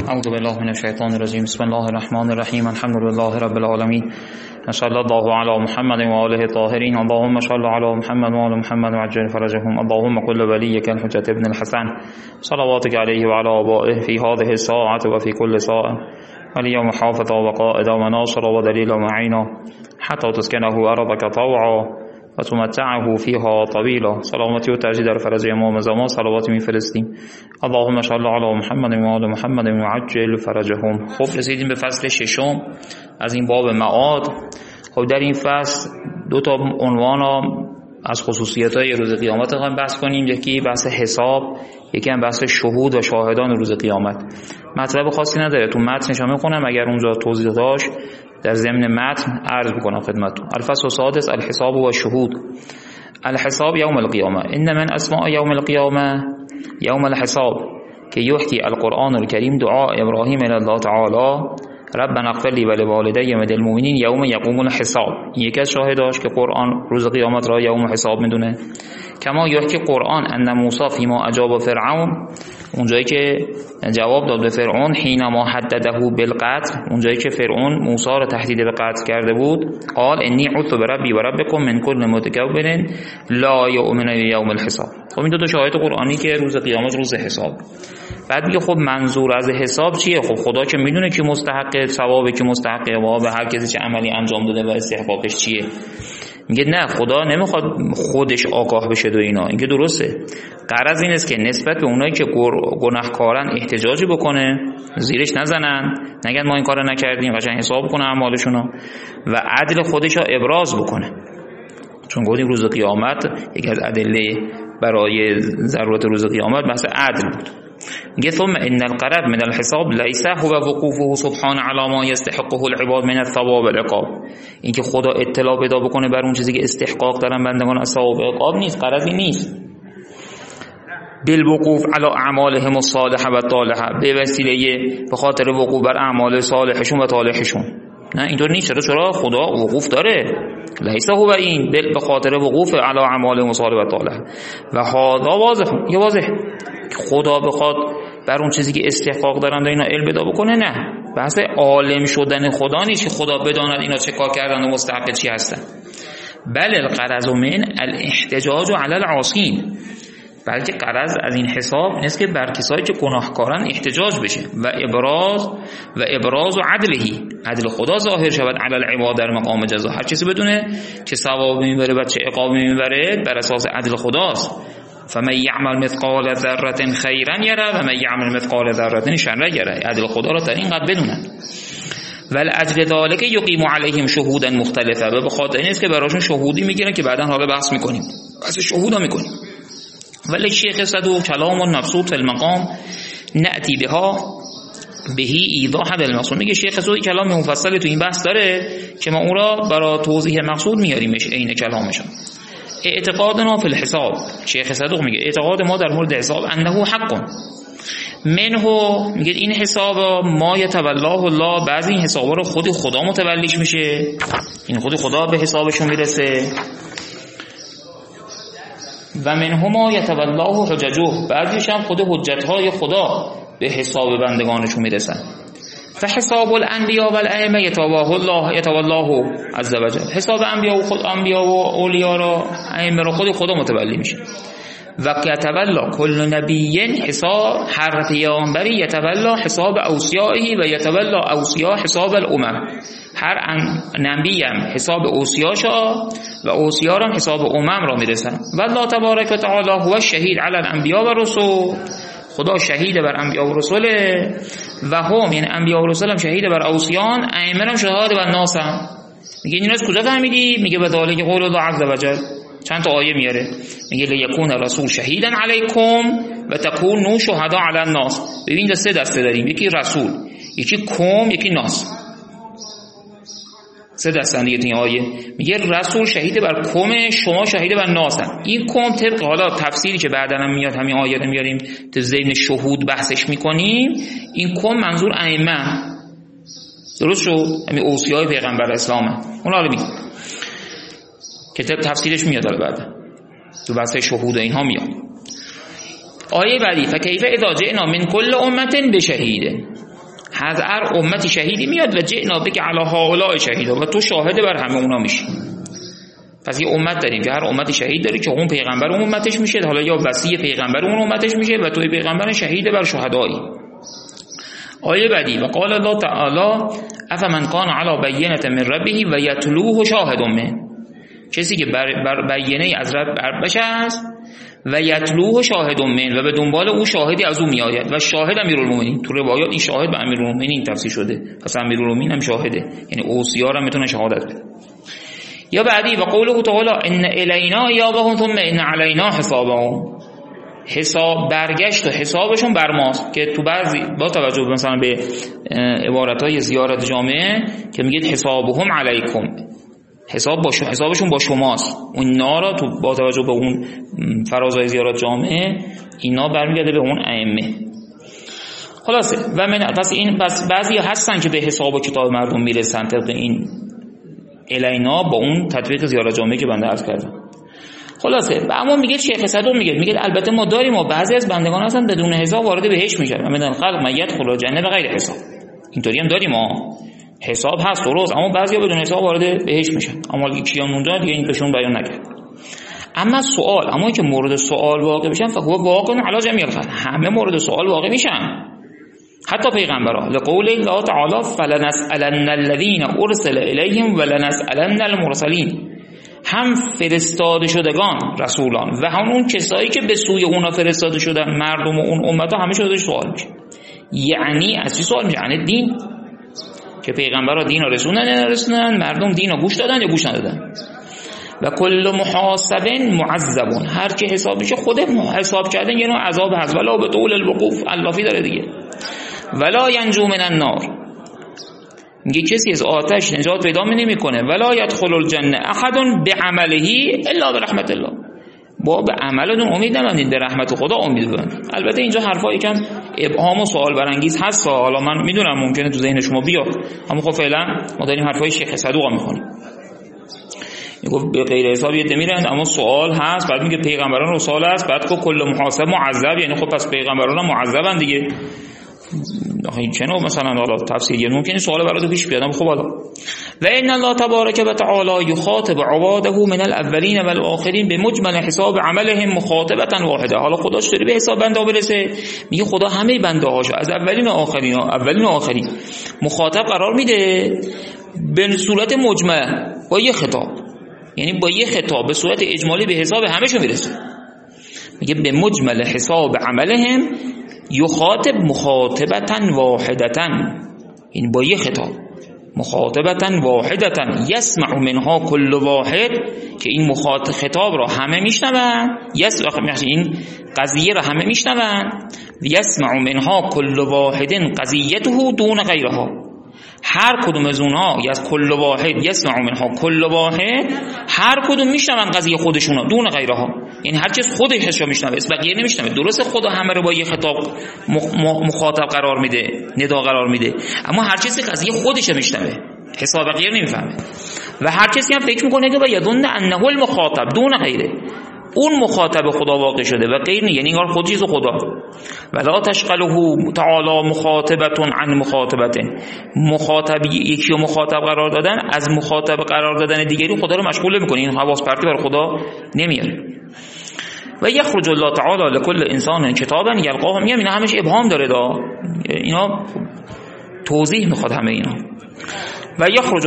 اعوذ بالله من الشیطان الرجیم. بسم الله الرحمن الرحیم. الحمد لله رب العالمین. صلی الله علی محمد و آله الطاهرین. اللهم صل علی محمد و آل محمد وعجل فرجهم. اللهم قل وليك الحجة ابن الحسن صلواتك عليه وعلى آبائه في هذه الساعة وفي كل ساعة واليوم حافظا وقائدا وناصرا ودليلا ومعينا حتى تسكنه أرضك طوعا و تمتعه فيها طويلا. سلامتی و تأجید در فرج امام زمان صلواتی میفرستیم. اللهم صل علی محمد و آل محمد و عجل فرجهم. خب رسیدیم به فصل ششم از این باب معاد. خب در این فصل دو تا عنوان از خصوصیت‌های روز قیامت هم بحث کنیم. یکی بحث حساب، یکی هم بحث شهود و شاهدان روز قیامت. مطلب خاصی نداره، تو متنش هم می‌خونم، اگر اونجا توضیح داشت در ضمن متن عرض می‌کنم خدمتتون. الفصل السادس الحساب و الشهود. الحساب يوم القيامة. إن من أسماء يوم القيامة يوم الحساب که يحكي القرآن الكريم دعاء إبراهيم إلى الله تعالى ربنا اغفر لي ولوالدي وللمؤمنين يوم يقوم الحساب. یکی از شاهداش که قرآن روز قیامت را یوم حساب میدونه. کما یحکی قرآن ان موسی فيما اجاب فرعون، اونجایی که جواب داد به فرعون، حینما حدده بالقتل، اونجایی که فرعون موسی را تهدید به قتل کرده بود، قال انی عذت بربی و ربکم من کل متکبر لا یؤمن یوم الحساب. خب این دو تا شاهد قرآنی که روز قیامت روز حساب. بعد میگه خب منظور از حساب چیه؟ خب خدا که میدونه که مستحق ثوابه، که مستحق عقاب هر کسی چه عملی انجام داده و استحقاقش چیه. میگه نه، خدا نمیخواد خودش آگاه بشه دو اینا. این که درسته. غرض این است که نسبت به اونایی که گناهکارن احتجاجی بکنه، زیرش نزنن، نگن ما این کارو نکردیم، قشنگ حساب کنه اعمالشونو و عدل خودش رو ابراز بکنه. چون گفتیم روز قیامت یکی از ادله برای ضرورت روز قیامت بحث عدل بود. میگه ثم ان القرب من الحساب ليس هو وقوفه سبحانه على ما يستحقه العباد من الثواب والعقاب. اینکه خدا اطلاع پیدا بکنه بر اون چیزی که استحقاق دارن بندگان از ثواب و عقاب نیست. غرضی نیست بالوقوف على اعمالهم الصالحه و طالحه، به وسیله به خاطر وقوف بر اعمال صالحشون و طالحشون. نه اینطور نیست. چرا خدا وقوف داره؟ لیس هو این به خاطر وقوف علی اعمالهم صالحه و طالحه و هذا واضح خدا بخواد بر اون چیزی که استحقاق دارن اینا علم پیدا بکنه. نه، بحث عالم شدن خدا نیست که خدا بداند اینا چه کار کردن و مستحق چی هستن. بل الغرض من الاحتجاج علی العاصین، بلکه غرض از این حساب نیست که بر کسایی که گناهکارن احتجاج بشه و ابراز و عدل خدا ظاهر شود علی العباد در مقام جزا. هر کسی بدونه که ثواب میبره و چه عقاب میبره بر اساس عدل خداست. فمن یعمل مثقال ذره خیرا یره و من یعمل مثقال ذره شرا یره. عدل خدا را در این قد بدونن. ولأجل ذلك یقیم علیهم شهودا مختلفه، و به خاطر این است که براشون شهودی میگیرن که بعداً حالا بحث میکنیم. بحث شهودا میکنیم. ولی شیخ صدوق کلام مبسوط فی المقام نأتی بها بهی ایضاح بالمقصود. میگه شیخ صدوق کلام مفصلی تو این بحث داره که ما اون را برای توضیح مقصود میاریمش عین کلامشون. اعتقادنا فی الحساب، شیخ صدوق میگه اعتقاد ما در مورد حساب انه حق منه، میگه این حساب ما یتولاه الله، بعضی این حسابا رو خود خدا متولیش میشه، این خود خدا به حسابشون میرسه. و منهما یتولاه حججه، بعضیش هم خود حجتهای خدا به حساب بندگانشون میرسن. فحساب الانبیاء و الائمه یتولاه عز وجل، حساب انبیا و اولیا را ائمه را خود خدا متولی میشه. و یتولا کل نبی حساب، هر پیامبری یتولا حساب اوصیائه و یتولا اوصیا حساب الامم، هر نبی هم حساب اوصیاشا و اوصیا هم حساب امم را میرسن. والله تبارک و تعالی هو الشهید علی الانبیاء و رسول، خدا شهید بر انبیا و رسوله و هم یعنی انبیا و رسول هم شهید بر اوصیان، ائمه هم شهاد بر ناس هم. میگه این از کجا فهمیدی؟ میگه به دلیل قول الله عز وجل. چند تا آیه میاره، میگه لیکون رسول شهیدا علیکم و تکونوا شهداء علی الناس. ببین ده سه دسته داریم، یکی رسول، یکی قوم، یکی ناس. سه دسته دیگه این آیه. میگه رسول شهید بر قوم، شما شهید بر ناس هم. این قوم طبق حالا تفسیری که بعداً هم میاد همین آیه رو میاریم تو ذهن شهود بحثش میکنیم، این قوم منظور ائمه، درست شد؟ همین اوصیای پیغمبر اسلام اون حالا میگه که تفسیرش میاد بعد تو بحث شهود اینها میاد. آیه بعدی فکیف اذا جئنا من کل امه بشهید، از هر امتی شهیدی میاد و جئنا بک علی هؤلاء شهیدا، و تو شاهد بر همه اونا میشی. پس یه امت داریم که هر امتی شهید داره که اون پیغمبر اون امتش میشه، حالا یا وصی پیغمبر اون امتش میشه و توی پیغمبر شهید بر شهدایی. آیه بعدی و قال الله تعالی افمن کان علی بینة من ربه و یتلوه شاهد منه، کسی که بر بینه از رب است و یتلوه شاهد من و به دنبال او شاهدی از او میآید و شاهد امیرالمومنین. تو روایات این شاهد به امیرالمومنین تفسیر شده، پس امیرالمومنین هم شاهده، یعنی اوصیا هم میتونه شهادت بده. یا بعدی و قوله تعالی ان الینا ایابهم ثم ان علینا حسابهم، حساب برگشت و حسابشون بر ماست، که تو بعضی با توجه مثلا به عبارتهای زیارت جامعه که میگید حسابهم علیکم، حسابشون با شماست، اینا را تو با توجه به اون فرازهای زیارت جامعه اینا برمیگرده به اون ائمه. خلاصه و من پس بعضی هستن که به حساب و کتاب مردم میرسن طبق این الینا با اون تطبیق زیارت جامعه که بنده عرض کردم. خلاصه اما میگه شیخ صدوق میگه البته ما داریم و بعضی از بندگان هستن بدون حساب وارد بهشت میشن و من خلق من یدخل الجنه بغیر حساب، اینطوری هم داریم حساب هست درست، اما بعضیا بدون حساب وارد بهشت میشن. اما کیان مونده دیگه این بهشون بیان نکرد. اما سوال، اما که مورد سوال واقع بشن فهو واقع علی جمیع الخلق، همه مورد سوال واقع میشن، حتی پیغمبرها. لقول الله تعالی فلنسألن الذین ارسل الیهم ولنسألن المرسلین، هم فرستاده شدگان رسولان و همون کسایی که به سوی اونا فرستاده شدن مردم و اون امت ها همه شده سوال میشه. یعنی از چی سوال میشه؟ یعنی دین، که پیغمبرها دین رو رسوندن، مردم دین رو گوش دادن یا گوش ندادن. و کل محاسب معذب، هر که حساب میشه خود حساب کردن یه نوع عذاب هست. ولا به طول الوقوف علافی داره دیگه. ولا ینجو من النار، میگه کسی از آتش نجات پیدا نمیکنه. ولا یدخل الجنه احد بعمله الا برحمت الله، با به عملتون امید نبندید، به رحمت خدا امید ببندید. البته اینجا حرفا یکم ابهام و سوال برانگیز هست، حالا من میدونم ممکنه تو ذهن شما بیاد، اما خب فعلا ما داریم حرفای شیخ صدوق میخونیم. میگه به غیر حساب یه میرن، اما سوال هست. بعد میگه پیغمبران رسال است، بعد که کل محاسب معذب، یعنی خب پس پیغمبران هم معذبن دیگه. آخه چه نوع مثلا حالا تفسیریه ممکنه سوال برات پیش بیاد، خب حالا و ان الله تبارک و تعالی یخاطب عباده من الاولین و الاخرین بمجمل حساب عملهم مخاطبه واحده. حالا خداش داره به حساب بنده برسه، میگه خدا همه بنده هاشو از اولین و آخرین مخاطب قرار میده به صورت مجمل با یه خطاب، یعنی با یه خطاب به صورت اجمالی به حساب همه‌شو میرسه. میگه به مجمل حساب عملهم یخاطب مخاطبه واحدة، یعنی با یه خطاب مخاطبه واحدة یسمع منها کل واحد، که این خطاب را همه میشنون، این قضیه را همه میشنون. یسمع منها کل واحد قضیته دون غیرها، هر کدوم از اونها از کل واحد یسمع منها کل واحد، هر کدوم میشنون قضیه خودشونا دون غیرها، یعنی هر چیز خودش میشنوه، بقیه نمیشنوه. درسته خدا همه رو با یه خطاب مخاطب قرار میده، ندا قرار میده، اما هر چیزی قضیه خودش میشنوه، حساب بقیه نمیفهمه. و هر کسی هم فکر میکنه که با یظن انه المخاطب دون غیره، اون مخاطب خدا واقع شده و غیر نه، یعنی انگار خود چیز خدا. ولا تشغله تعالی مخاطبه عن مخاطبته، مخاطب یکی رو مخاطب قرار دادن از مخاطب قرار دادن دیگری خدا رو مشغول نمیکنه، این حواس پرتی بر خدا نمیاره. و یخرج الله تعالی لكل انسان کتابا یلقاه، میگم اینا همش ابهام داره اینا توضیح میخواد همه اینا. و یخرج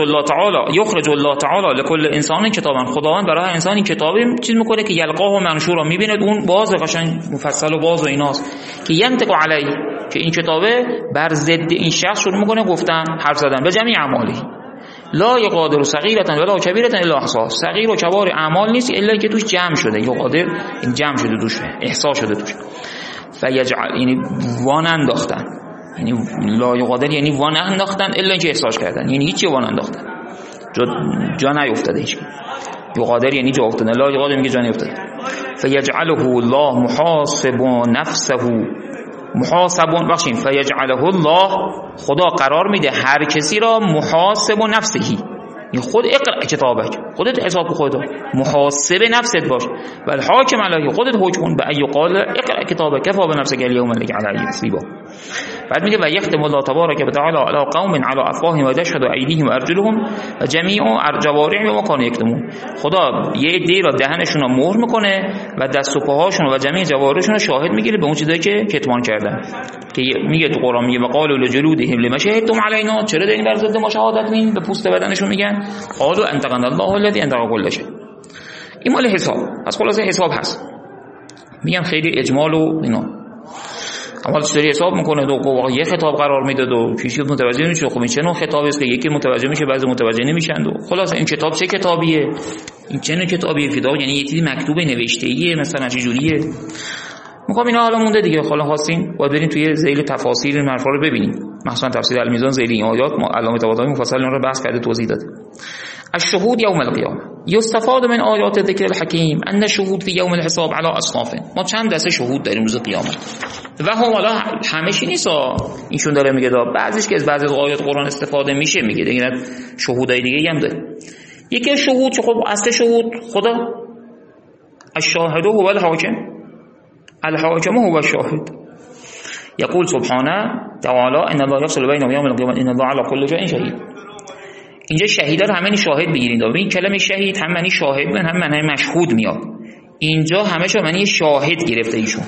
الله تعالی لكل انسان کتابا، خداوند برای انسانی کتابی چیز میکنه که یلقاه و منشورا، میبینه اون باز قشنگ مفصل و باز و ایناست که ینطق علی، که این کتابه بر ضد این شخص شروع میکنه گفتن حرف زدن به جميع اعمالی. لا یقادر صغیرة ولا کبیرة الا احصاها، صغیر و کبار اعمال نیست الا که توش جمع شده، یقادر این جمع شده توش، احصا شده توش. فیجعل، یعنی وان انداختن، یعنی لا یقادر یعنی وان انداختن الا که احساس کردن، یعنی هیچی وان انداختن، جا نیفتاده هیچ. یقادر یعنی جا افتاده، لا یقادر میگه جا نیفتاده. فیجعله الله محاسب نفسه، فیجعله الله، خدا قرار میده هر کسی را محاسب نفسه، یعنی خود اقرأ کتابک، خودت حساب خودت محاسب نفست باش، و الحاکم علیه، خودت حکم کن به ای قال اقرأ کتابک کفی بنفسک الیوم علیک حسیبا. بعد میگه و یختم الله تبارک و تعالی علی قوم علی افواههم و تشهد ایدیهم و ارجلهم و جمیع جوارحهم و کانوا یکتمون. خدا یه عده را دهنشون رو مهر میکنه و دست و پاهاشون و جمیع جوارحشون رو شاهد میگیره به اون چیزایی که کتمان کردن. که میگه تو قرآن میگه وقالوا لجلودهم لما شهدتم علینا، چرا دارین بر ضد ما شهادت میدین؟ به پوست بدنشون میگن قالوا انطقنا الله الذی انطق كل شیء. این مال حساب. از خلاصه حساب هست. میگم خیلی اجمال و اینا. اما چطوری حساب میکنه دو یه خطاب قرار میداد و پیش متوجه نمیشه. خب این چه نوع خطابی است که یکی متوجه میشه بعضی متوجه نمیشن. خلاص این کتاب چه کتابیه؟ این چه نوع کتابیه؟ کتاب یعنی یه چیزی مکتوبه نوشته‌ایه مثلا چه جوریه؟ میگم اینا حالا مونده دیگه. حالا خواستین باید بریم توی ذیل تفاسیر این حرفا رو ببینیم. مثلا تفسیر المیزان ذیل این آیات علامه طباطبایی مفصل اون رو بحث کرده توضیح داده. الشهود يوم القيامة يستفاد من آیات ذکر الحکیم ان الشهود في يوم الحساب على اصناف. ما چند دسته شهود داریم روز قیامت و هم حالا همه‌شی نیست. ایشون داره میگه بعضیش که از بعضی از آیات قرآن استفاده میشه میگه دیگه شهودای دیگه هم داره. یکی شهود که خب اصل شهود خدا الشاهد هو الحاکم، الحاکم هو الشاهد. يقول سبحانه تعالى ان الله يفصل بينهم يوم القيامة ان الله على كل شيء شهید. اینجا شهیدا رو همین شاهد بگیرید. این کلمه شهید هم معنی شاهد میاد هم معنی مشهود میاد. اینجا همش معنی شاهد گرفته ایشون.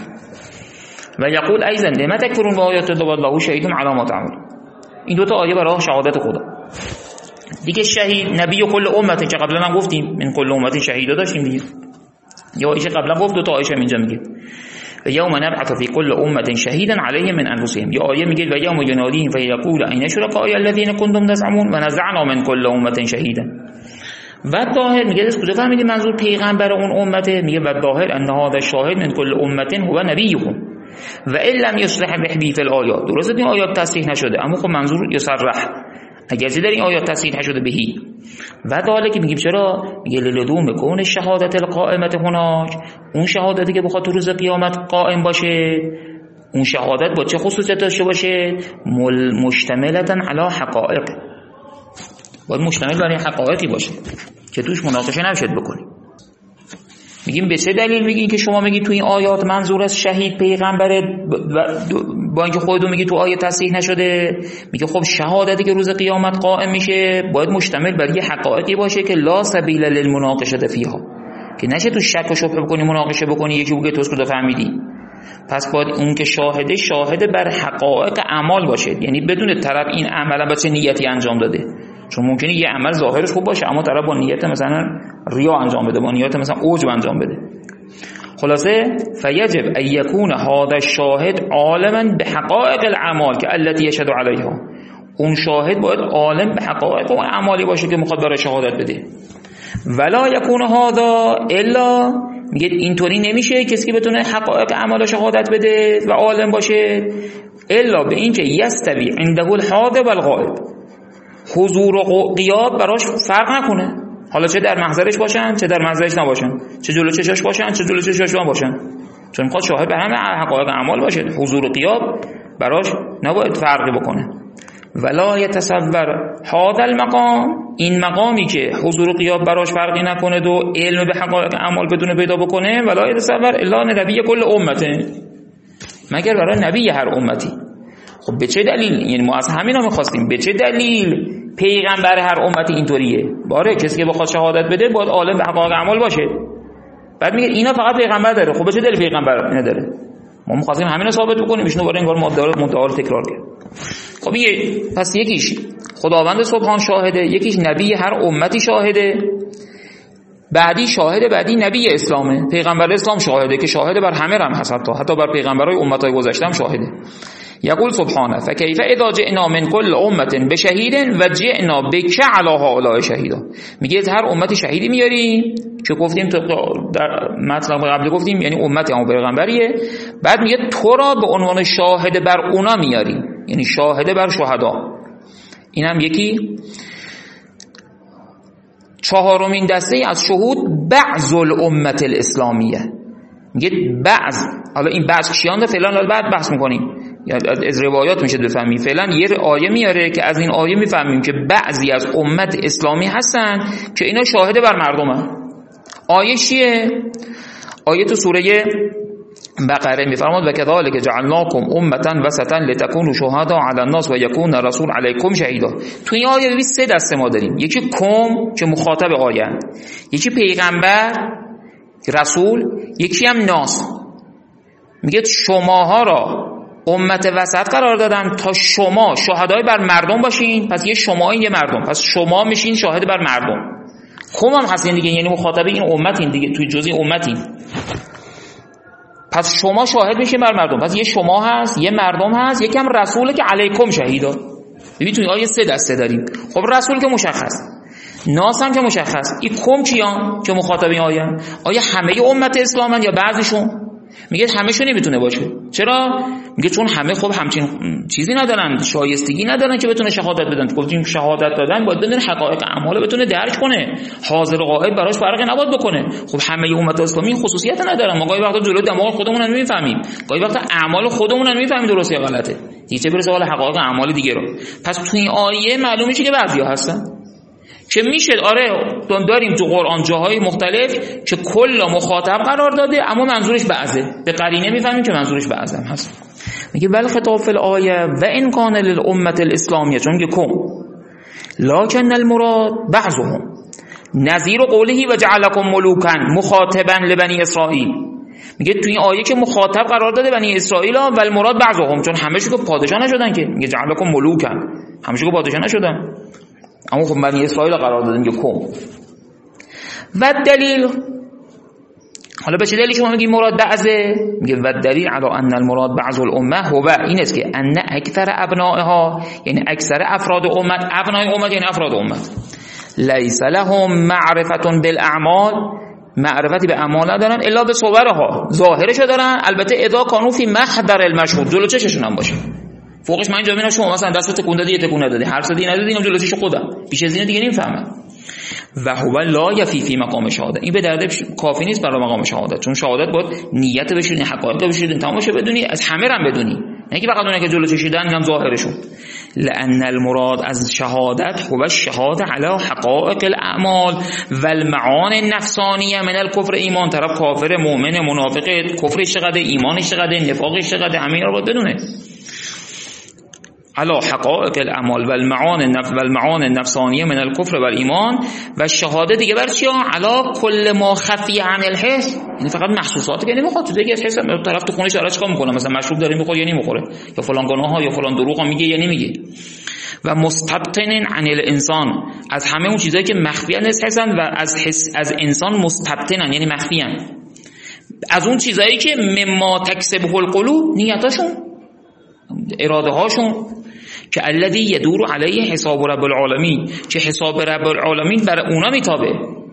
و یقول ایضا لما تکفرون بآیات الله والله شهید علی ما تعملون. این دو تا آیه برای شهادت خدا. دیگه شهید نبی کل امت که قبلا هم گفتیم من کل امت شهیدا داشتیم دیگه. یا ایشه قبلا گفت دو تا آیه اینجا میگه و یوم نبعث فی کل امه شهیدا علیهم من انفسهم. یا آیه میگه و یوم ینادیهم فیقول این شرکای الذین کنتم تزعمون و نزعنا من کل امه شهیدا. و ظاهر میگه از کجا فهمیدید منظور پیغمبر اون امته؟ میگه و ظاهر ان هذا الشاهد من کل امه هو نبیهم و ان لم یصرح به فی الآیات. درسته این آیات تصریح نشده اما خب منظور یصرح، اگر در این آیات تصریح نشده بهی. و داله که میگیم چرا؟ میگه للدوم کون شهادت القائمت هناک، اون شهادتی که بخواد تو روز قیامت قائم باشه، اون شهادت با چه خصوصیت داشته باشه؟ مشتملتاً علی حقائق، باید مشتمل بر این حقایقی باشه که توش مناقشه نشه بکنی. میگیم به چه دلیل میگین که شما میگید تو این آیات منظور از شهید پیغمبره با اینکه خودتون میگید تو آیه تصریح نشده؟ میگه خب شهادتی که روز قیامت قائم میشه باید مشتمل بر یه حقایقی باشه که لا سبیل للمناقشه فیها، که نشه تو شک و شبهه بکنی مناقشه بکنی یکی بگه تو اسکو فهمیدی. پس باید اون که شاهد بر حقایق اعمال باشه، یعنی بدون طرف این عمل با چه نیتی انجام داده. چون ممکنه یه عمل ظاهرش خوب باشه اما طرف با نیت مثلا ریا انجام بده، با نیت مثلا عجب انجام بده. خلاصه فیجب ان یکون هذا الشاهد عالما بحقائق الاعمال که التي يشهد علیها. اون شاهد باید عالم به حقایق و اعمالی باشه که میخواد برای شهادت بده. ولا یکون هذا الا، میگه اینطوری نمیشه کسی که بتونه حقایق اعمال شهادت بده و عالم باشه الا به اینکه یستوی عنده الحاضر والغائب، حضور و غیاب براش فرق نکنه، حالا چه در محضرش باشن چه در محضرش نباشن، چه جلو چشاش باشن چه جلو چشاش نباشن، چون میخواد شاهد به همه حقایق اعمال باشه. حضور و غیاب براش نباید فرقی بکنه. ولا یتصور هذا المقام، این مقامی که حضور و غیاب براش فرقی نکنه و علم به حقایق اعمال بدون پیدا بکنه، ولا یتصور الا نبی کل امته، مگر برای نبی هر امتی. خب به چه دلیل؟ یعنی ما از همینا می‌خواستیم به چه دلیل پیغمبر هر امتی اینطوریه؟ باره کسی که بخواد شهادت بده باید عالم به حقایق اعمال باشه. بعد میگه اینا فقط پیغمبر داره. خب به چه دلیل پیغمبر اینا داره؟ ما می‌خواستیم همینا ثابت بکنیم، ایشون دوباره انگار مدعا رو تکرار کرد. خب میگه پس یکیش خداوند سبحان شاهده، یکیش نبی هر امتی شاهده، بعدی شاهد بعدی نبی اسلامه، پیغمبر اسلام شاهده که شاهده بر همه هم هست، حتی بر پیغمبرای امتای گذشته هم شاهده. یقول سبحانه فکیف اذا جئنا من کل امه بشهید و جئنا بک علی هؤلاء شهیدا. میگه هر امتی شهیدی میاریم که گفتیم تو در مطلب قبل گفتیم یعنی امت هم پیغمبریه، بعد میگه تو را به عنوان شاهد بر اونا میاریم، یعنی شاهد بر شهدا. این هم یکی. چهارمین دسته از شهود بعض الامه الاسلامیه. میگه بعض، حالا این بعض کیان ده فعلا بعد بحث میکنیم، از روایات میشه بفهمیم. فعلا یه آیه میاره که از این آیه میفهمیم که بعضی از امت اسلامی هستن که اینا شاهد بر مردمه. آیه چیه؟ آیه تو سوره بقره میفرماد و کذالک جعلناکم امه وسطا لتکونوا شهداء علی الناس و یکون الرسول علیکم شهیدا. تو این آیه ببین سه دسته ما داریم، یکی قوم که مخاطب آیه، یکی پیغمبر رسول، یکی هم ناس. میگه شماها را امت وسط قرار دادم تا شما شهدای بر مردم باشین. پس یه شما یه مردم، پس شما میشین شاهد بر مردم. قوم هم هستین دیگه، یعنی مخاطب این امتین دیگه، توی جزئی امتین. پس شما شاهد میشین بر مردم. پس یه شما هست، یه مردم هست، یکم رسوله که علیکم شهیدا. ببین توی آیه سه دسته داریم. خب رسول که مشخص، ناس هم که مشخص، این قوم کیان که مخاطب این آیا همه امت اسلامن یا بعضیشون؟ میگه همه‌شون نمیتونه باشه. چرا؟ میگه چون همه خب همچین چیزی ندارن، شایستگی ندارن که بتونه شهادت بدن. گفتیم شهادت دادن باید بدون حقایق اعمال بتونه درک کنه، حاضر و غایب براش فرقی نباید بکنه. خب همه امت اسلامی این خصوصیت ندارن. ما گاهی وقتا جلوی دماغ خودمون رو نمیفهمیم، گاهی وقتا اعمال خودمون رو نمیفهمیم درست یا غلطه، دیگه برسه حال حقایق اعمال دیگه رو. پس تو این آیه معلومه که بعضیا هستن که میشه داریم تو قرآن جاهای مختلف که کل مخاطب قرار داده اما منظورش بعضه، به قرینه میفهمیم که منظورش بعضه هم هست. میگه بل خطاب فی الآیه و ان کان للامه الاسلامیه، چون میگه کم لکن المراد بعضهم نظیر قوله و جعلکم ملوکا مخاطبا لبنی اسرائیل. میگه تو این آیه که مخاطب قرار داده بنی اسرائیل و المراد بعضهم، چون همه‌شون که پادشاه نشدن که، میگه جعلکم ملوکا، همه‌شون که پادشاه نشدن، اما خب بنی اسرائیل قرار دادیم که کم. و دلیل، حالا به چه دلیل شما میگی مراد بعضه؟ میگه و دلیل علی ان المراد بعض الامه هو این است که ان اکثر ابنائها، یعنی اکثر افراد امت، ابنای امت یعنی افراد امت، لیس لهم معرفت بالاعمال، معرفتی به اعمال ندارن الا به صورها، ظاهرشو دارن. البته اذا کانوا فی محضر المشهود، جلو چششون هم باشه. فوقش من اینجا میبینم شما مثلا دستت تکون دادی، تکون ندادی، هر صدی ندادی، اینم جلو چش خودم، بیش از این دیگه نمیفهمم. و هو لا یفی فی مقام شهادت، این به درد کافی نیست برای مقام شهادت، چون شهادت باید نیت بشید، حقایق بشید، تمام شه بدونی، از همه رم بدونی، نه که فقط اونایی که جلو چشیدن میگم ظاهرشون. لأن المراد از شهادت هو الشهاده علی حقائق الاعمال و المعانی النفسانیه من الكفر، ایمان، طرف کافر، مؤمن، منافق، کفرش چقدر، ایمانش چقدر، نفاقش چقدر، همه اینا رو باید بدونه. على حقائق الاعمال و المعانی النفسانیه من الكفر و ایمان. و شهاده دیگه بر چیه؟ علی کل ما خفی عن الحس، یعنی فقط محسوساتی که نمیخواد تو دیگه از حس طرف تو خونش داره چیکار میکنه، مثلا مشروب داره میخوره یا نمیخوره، یا فلان گناه ها یا فلان دروغ ها میگه یا نمیگه. و مستبطن عن الانسان، از همه اون چیزایی که مخفی هستن و از انسان مستبطنن، یعنی مخفی ان، از اون چیزایی که مما تکسبه القلوب، نیتاشون، اراده هاشون، که الذی یدور علیه حساب رب العالمین، که حساب رب العالمین برای اونا میتابه،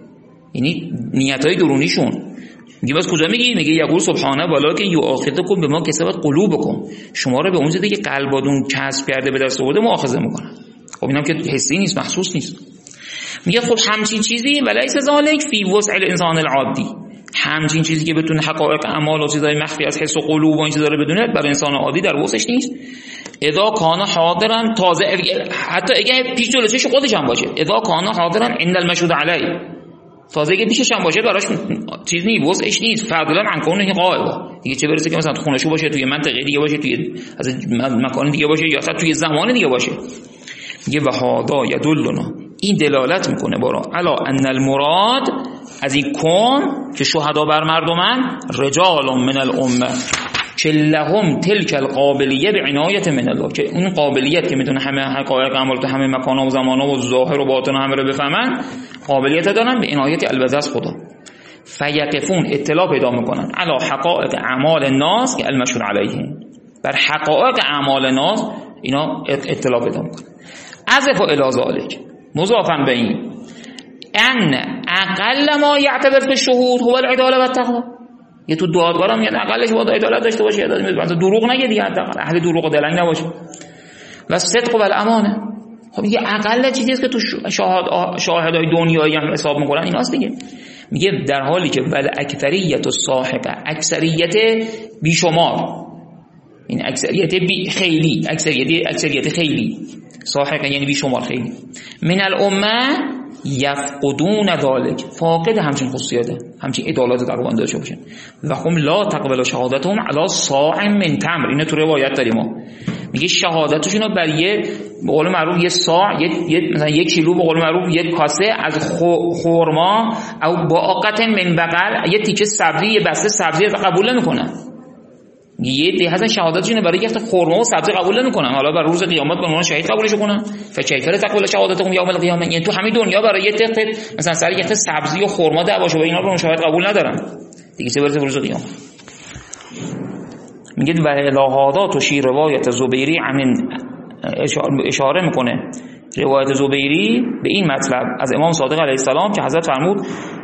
یعنی نیتای درونیشون. میگه بس کجا میگی؟ میگه یقول سبحانه والا که یؤاخذکم بما کسبت قلوبکم، شما رو به اون چیزی که قلباتون کسب کرده به دست آورده مؤاخذه میکنن. خب اینم که حسی نیست، محسوس نیست. میگه خب همچین چیزی ولیس ذالک فی وسع الانسان العادی، همچین چیزی که بتونه حقایق اعمال و چیزای مخفی از حس و قلوب و این چیزا رو بدونه، برای انسان عادی در وسعش نیست. اذا کان حاضرن، تازه حتی اگه پیش جلو چش خودش هم باشه، اذا کان حاضرن عند المشهود علی، تازه اگه پیشش هم باشه براش چیز نیست، وسعش نیست، فضلا عن کونه غائب. دیگه چه برسه که مثلا تو خونه‌شو باشه، توی منطقه دیگه باشه، توی از مکان دیگه باشه، یا حتی توی زمان دیگه باشه. میگه و هادا یدلنا، این دلالت میکنه برا الا ان المراد از این کون که شهدا بر مردمن، رجال من الامه که لهم تلک القابلیه به عنایت من الله، که اون قابلیت که میتونه همه حقایق اعمال تو همه مکان‌ها و زمان‌ها و ظاهر و باطن همه رو بفهمن، قابلیت دارن به عنایت البته از خدا. فیقفون، اطلاع پیدا میکنن، علی حقائق اعمال الناس که المشهور علیهم، بر حقایق اعمال الناس اینا اطلاع پیدا میکنن. اضف الی ذلک، مضافا به این، ان اقل ما یعتبر فی الشهود هو العداله و التقوی، یه تو دادگارم یعنی اقلش باید عدالت داشته باشه، مثلا دروغ نگه دیگه، حداقل اهل دروغ و دلنگ نباشه، و صدق و الامانه. خب دیگه اقل چیزی است که تو شاهدای دنیایی هم حساب میکنن ایناست دیگه. میگه در حالی که ول اکثریت الصاحبه، اکثریت بیشمار، این اکثریت اکثریت خیلی، صاحبه یعنی بیشمار خیلی، من الامه یفقدون ذلک، فاقد همچین خصوصیاته، همچین عدالت تقوا داشته باشن. و هم لا تقبل شهادتهم علی صاع من تمر، اینو تو روایت داریم ما، میگه شهادتشون رو بر یه به قول معروف یه صاع، مثلا 1 کیلو به قول معروف 1 کاسه از خرما او باقت من بقل، یه تیکه سبزی، یه بسته سبزی از قبول نمیکنن. یه ده هستن شهادتشون برای یخت خرما و سبزی قبول نمیکنن، حالا بر روز قیامت به عنوان شهید قبولش کنن. فکیف تقبل شهادتهم یوم القیامه، یعنی تو همین دنیا برای یه تخت مثلا سر یخت سبزی و خرما دعواشه و اینا رو شهید قبول ندارن دیگه، چه برسه روز قیامت. میگه و الهادا تشی روایت زبیری همین اشاره میکنه روایت زبیری به این مطلب از امام صادق علیه السلام که حضرت فرمود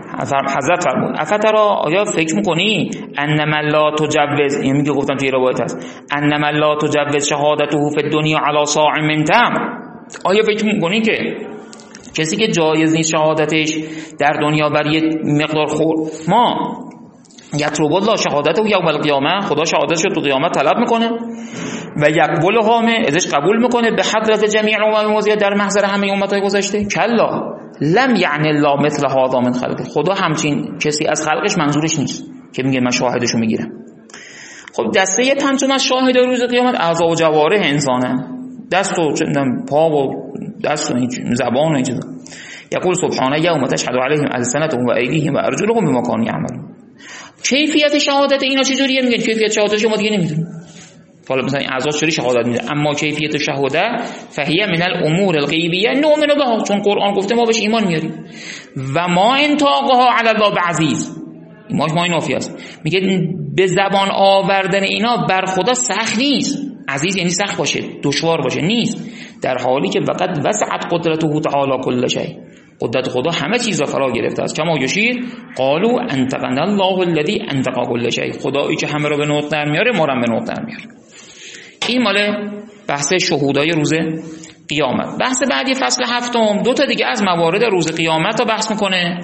افترا آیا فکر میکنی انما لا تجوز، یعنی میگه گفتم توی روایت هست انما لا تجوز شهادته فی الدنیا علی صاع من تمر، آیا فکر میکنی که کسی که جایز نیست شهادتش در دنیا بر یک مقدار خرما، یطلب الله شهادته یوم القیامه، خدا شهادتش رو تو قیامت طلب میکنه و یقبلها ازش قبول میکنه به حضرت جمیع الامم در محضر همه امتهای گذشته. کلا لم یعنی الله مثل هذا من خلقه، خدا همچین کسی از خلقش منظورش نیست که میگه من شاهدشو میگیرم. خب دسته یه همچون از شاهد روز قیامت اعضا و جوارح انسانه، دست و پا و دست و زبان و این چیزا. یقول سبحانه یوم تشهد علیهم السنتهم و ایدیهم و ارجلهم بما کانوا یعملون. کیفیت شهادت اینا چجوریه؟ میگن کیفیت شهادت شما دیگه نمیدونیم. حالا مثلا اعضا چجوری شهادت میده، اما کیفیت شهادت فهیه من الامور الغیبیه نؤمن بها، چون قرآن گفته ما بهش ایمان میاریم. و ما انطاقها علی الله بعزیز، ما این نافی است. میگه به زبان آوردن اینا بر خدا سخت نیست. عزیز یعنی سخت باشه، دشوار باشه، نیست. در حالی که وقت وسعت قدرته تعالی کل شیء، قدرت خدا همه چیز را فرا گرفته است. کما یشیر قالوا انطقنا الله الذي انطق كل شيء، خدایی که همه را به نطق در میاره ما را به نطق در میاره. این مال بحث شهودای روز قیامت. بحث بعدی فصل 7 دو تا دیگه از موارد روز قیامت رو بحث میکنه.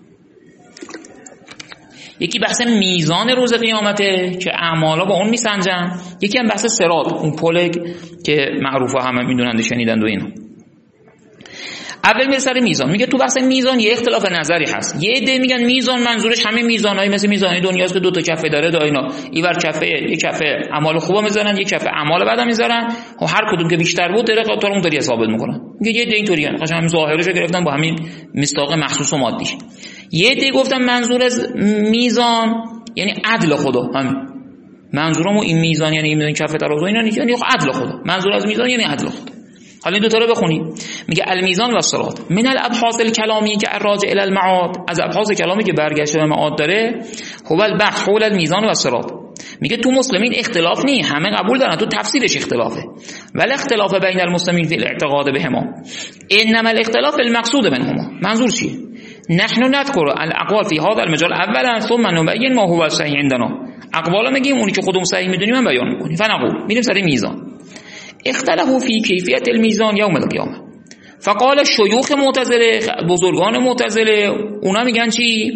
یکی بحث میزان روز قیامته که اعمالا با اون میسنجن، یکی هم بحث صراط، اون پل که معروفه همه میدونن شنیدن و اینا. اول میره سر میزان. میگه تو بحث میزان یه اختلاف نظری هست. یه عده میگن میزان منظورش همین میزانایی مثل میزان دنیاست که 2 تا کفه داره دا اینا، اینور کفه یک کفه اعمال خوبا میذارن، یک کفه اعمال بدا میذارن و هر کدوم که بیشتر بود داره تا اون داری ثابت میکنن. میگه یه عده اینطوریه، قشنگ همین ظاهرشو گرفتن با همین مصداق مخصوص و مادیش. یه عده گفتن منظور از میزان یعنی عدل خدا، همین منظورم این میزان یعنی این کفه ترازو اینا نیست، یعنی عدل خدا. منظور از میزان یعنی عدل خدا. حالا این دو تا رو بخونیم. میگه المیزان و الصراط من الابحاث الکلامی که الراجع الی المعاد، از ابحاث کلامی که برگشته به معاد داره، هو البحث حول المیزان و الصراط. میگه تو مسلمین اختلاف نی، همه قبول دارن، تو تفسیرش اختلافه. ولی اختلاف بین المسلمین فی الاعتقاد بهما، انما الاختلاف المقصود منهما. منظور چیه؟ نحن نذكر الاقوال في هذا المجال اولا ثم نبين ما هو صحیح عندنا. اقوالا میگیم اونی که خودمون صحیح میدونیم من بیان میکنیم. فنقول میریم سر میزان. اختلفوا فی کیفیت المیزان یوم القیامه. فقال شیوخ معتزله، بزرگان معتزله، اونا میگن چی؟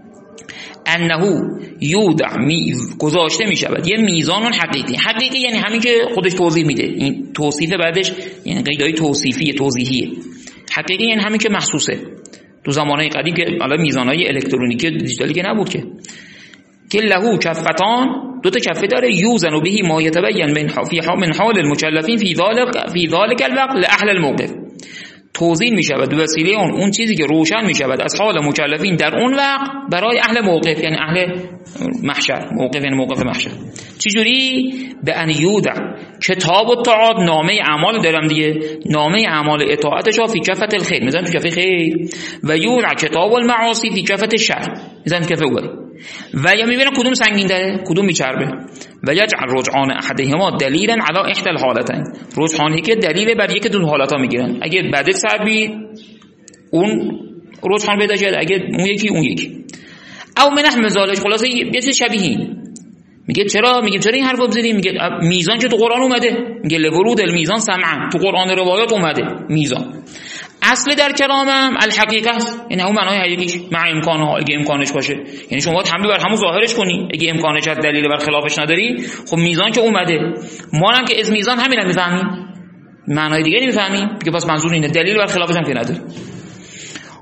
انه یودع، گذاشته میشود یه میزان حقیقی. حقیقی یعنی همین که خودش توضیح میده، این توصیف بعدش یعنی قیدای توصیفی توضیحیه. حقیقی یعنی همین که محسوسه. تو زمانهای قدیم که حالا میزانهای الکترونیکی دیجیتالی که نبود که له کفتان، 2 تا کفه داره، یوزن بهی ما یتبین من حال المکلفین فی ذلک الوقت لاهل الموقف. توضیح می شود به وسیله اون چیزی که روشن می شود از حال مکلفین در اون وقت برای اهل موقف، یعنی اهل محشر. موقف یعنی موقف محشر. چجوری؟ به ان یودع کتاب الطاعات، نامه اعمال دارم دیگه، نامه اعمال اطاعتش فی کفت الخیر، میذارن تو کفه خیر، و یودع کتاب المعاصی فی کفت شر، میذارن کفه اولی. و یا میبینن کدوم سنگین داره کدوم میچربه. و یجعل رجعان احدهما دلیلا علی احدى الحالتین، رجحانی که دلیل بر یک دو حالتا میگیرن. اگه بدت سربی اون رجحان پیدا شد، اگه اون یکی. او من نحو ذلک، خلاصه یه چیز شبیهین. میگه چرا این حرفو بزنی؟ میگه میزان که تو قرآن اومده، میگه لورود الميزان سمعا، تو قرآن روایات اومده میزان. اصل در کلامم الحقیقه است، یعنی اون معنای حقیقیش مع امکانها، اگه امکانش باشه. یعنی شما باید حمله بر همون ظاهرش کنی. اگه امکانش از دلیل بر خلافش نداری، خب میزان که اومده، ما هم که از میزان همینا میفهمیم، معنای دیگه نمیفهمیم، دیگه پس منظور اینه، دلیل بر خلافش هم که نداری.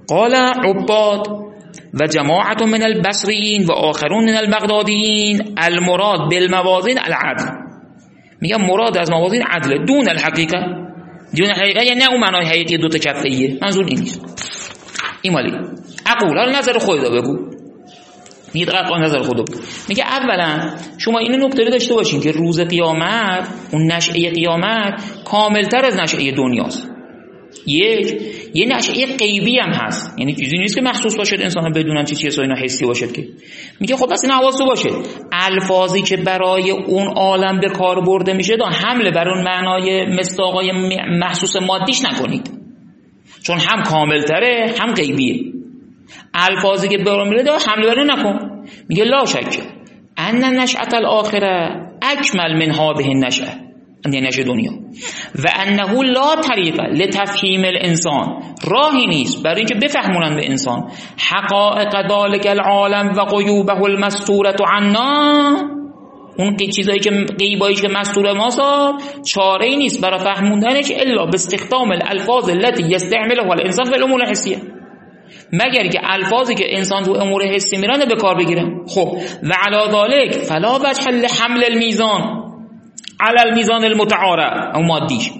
قال عباد و جماعت من البصریین و آخرون من البغدادیین المراد بالموازین العدل. میگم مراد از موازین عدل دون الحقیقه. دون الحقیقه یعنی نه اون معنای حقیقی دو تا کفه‌ایه، منظور این نیست. این مالی اقول، حالا نظر خودت بگو، دقیقاً نظر خودت. میگه اولا شما اینو نکته داشته باشین که روز قیامت، اون نشأه قیامت کاملتر از نشأه دنیاست. یه نشأه غیبی هم هست، یعنی چیزی نیست که مخصوص باشه انسان بدونن چی چیزا اینا حسی باشه که. میگه خب پس این حواستون باشه الفاظی که برای اون عالم به کار برده میشه حمله بر اون معنای مصداقای محسوس مادیش نکنید، چون هم کاملتره هم غیبیه. الفاظی که برام میره حمله بر اون نکن. میگه لا شک ان نشأة الاخره اکمل من هذه النشأه، یعنی نشأه دنیا، و انه لا طریق لتفهیم الانسان، راهی نیست برای اینکه بفهمونن به انسان حقائق ذلک العالم و غیوبه المستورة عنا، اون چیزایی که غیباییش که مستور ماست، چاره ای نیست برای فهموندنش الا باستخدام الالفاظ التي یستعملها الانسان فی الامور الحسیه، مگر که الفاظی که انسان تو امور حسی میرن به کار بگیره. خب و علی ذلک فلا وجه لحمل الميزان على الميزان المتعارف او مادیش،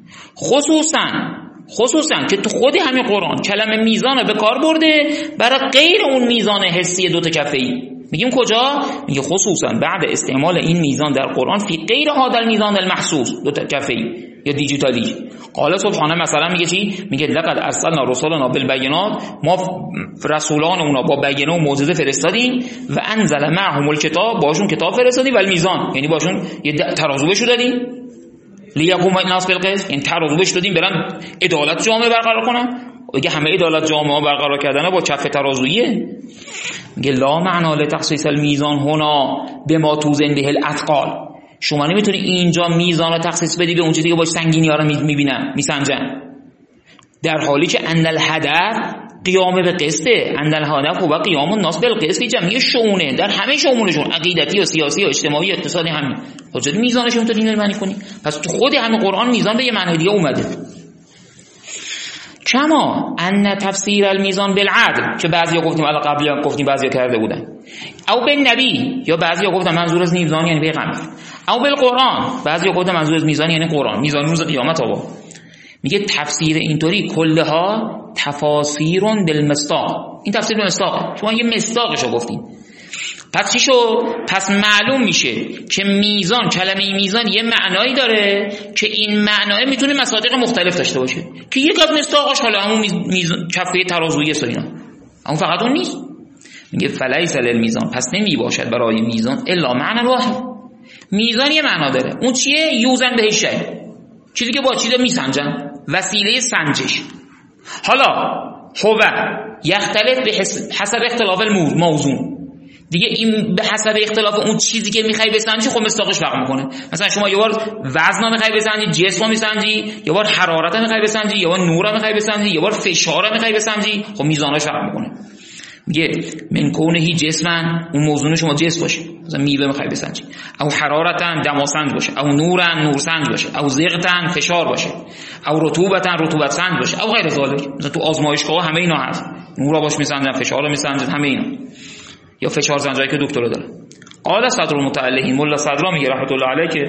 خصوصا که تو خود همین قرآن کلمه میزان رو به کار برده برای غیر اون میزان حسی دو تا کفه‌ای. میگیم کجا؟ میگه خصوصا بعد استعمال این میزان در قرآن فی غیر هذا الميزان المحسوس دو تا کفه‌ای یا دیجیتالی. قال سبحانه مثلا میگه چی؟ میگه لقد ارسلنا رسولنا بالبينات، ما رسولان اونا با بیانه و معجزه فرستادیم، و انزل معهم الکتاب، باشون کتاب فرستادیم، و المیزان یعنی باشون یه ترازو بهشون دادیم، لیقوم الناس بالقسط، یعنی ترازو بهشون دادیم برن عدالت جامعه برقرار کنن. دیگه همه عدالت جامعه برقرار کردن با کف ترازویه. میگه لا معنا لتخصیص المیزان هنا بما توزن به الاتقال، شما نمیتونی اینجا میزان رو تخصیص بدی به اون چیزی که باش سنگینی ها رو میبینن میسنجن، در حالی که ان الهدف قیام به قسطه، ان الهدف و قیام الناس بالقسط جمعی شؤونه، در همه شؤونشون عقیدتی و سیاسی و اجتماعی و اقتصادی همین. خودت میزانش میتونی اینو معنی کنی؟ پس تو خود همین قرآن میزان به یه معنی دیگه اومده. کما ان تفسیر المیزان بالعدل، که بعضیا گفتیم الان قبلا گفتیم بعضیا کرده بودن، او بالنبی، یا بعضیا گفتن منظور از میزان یعنی پیغمبر، او بالقرآن، بعضیا گفتن منظور از میزان یعنی قرآن، میزان روز قیامت. آقا میگه تفسیر اینطوری کلها تفاسیر بالمصداق، این تفسیر بالمصداق، شما یه مصداقشو گفتین. پس چی شو؟ پس معلوم میشه که میزان، کلمه میزان یه معنایی داره که این معنای میتونه مصادیق مختلف داشته باشه، که یک از مصداقش حالا همون میزان کفه ترازویی است اینا، اما فقط اون نیست. میگه فلیس للمیزان، پس نمی باشد برای میزان الا معنی واحد، میزان یه معنا داره، اون چیه؟ یوزن به شی، چیزی که با چیزا میسنجن، وسیله سنجش. حالا هو یختلف به حسب اختلاف الموزون، دیگه این به حسب اختلاف اون چیزی که میخوای بسنجی خب مصداقش فرق میکنه. مثلا شما یه بار وزن میخوای بسنجی، جسم میسنجی، یه بار حرارت میخوای بسنجی، یه بار نور میخوای بسنجی، یه بار فشار میخوای بسنجی، خب میزانش فرق میکنه. میگه من کونه جسمن، اون موضوع شما جسم باشه، مثلا میوه میخوای بسنجی، او حرارتن دماسنج باشه، او نورن نورسنج باشه، او زغتن فشار باشه، او رطوبتن رطوبت سنج باشه، او غیر ذالک. مثلا تو آزمایشگاه همه اینا هست، نورا باش میسنجن، فشارا میسنجن، همه اینا، یا فشار زنجایی که دکترا داره. قال صدر المتعلقین، مولا صدرا میگه رحمت الله علیه که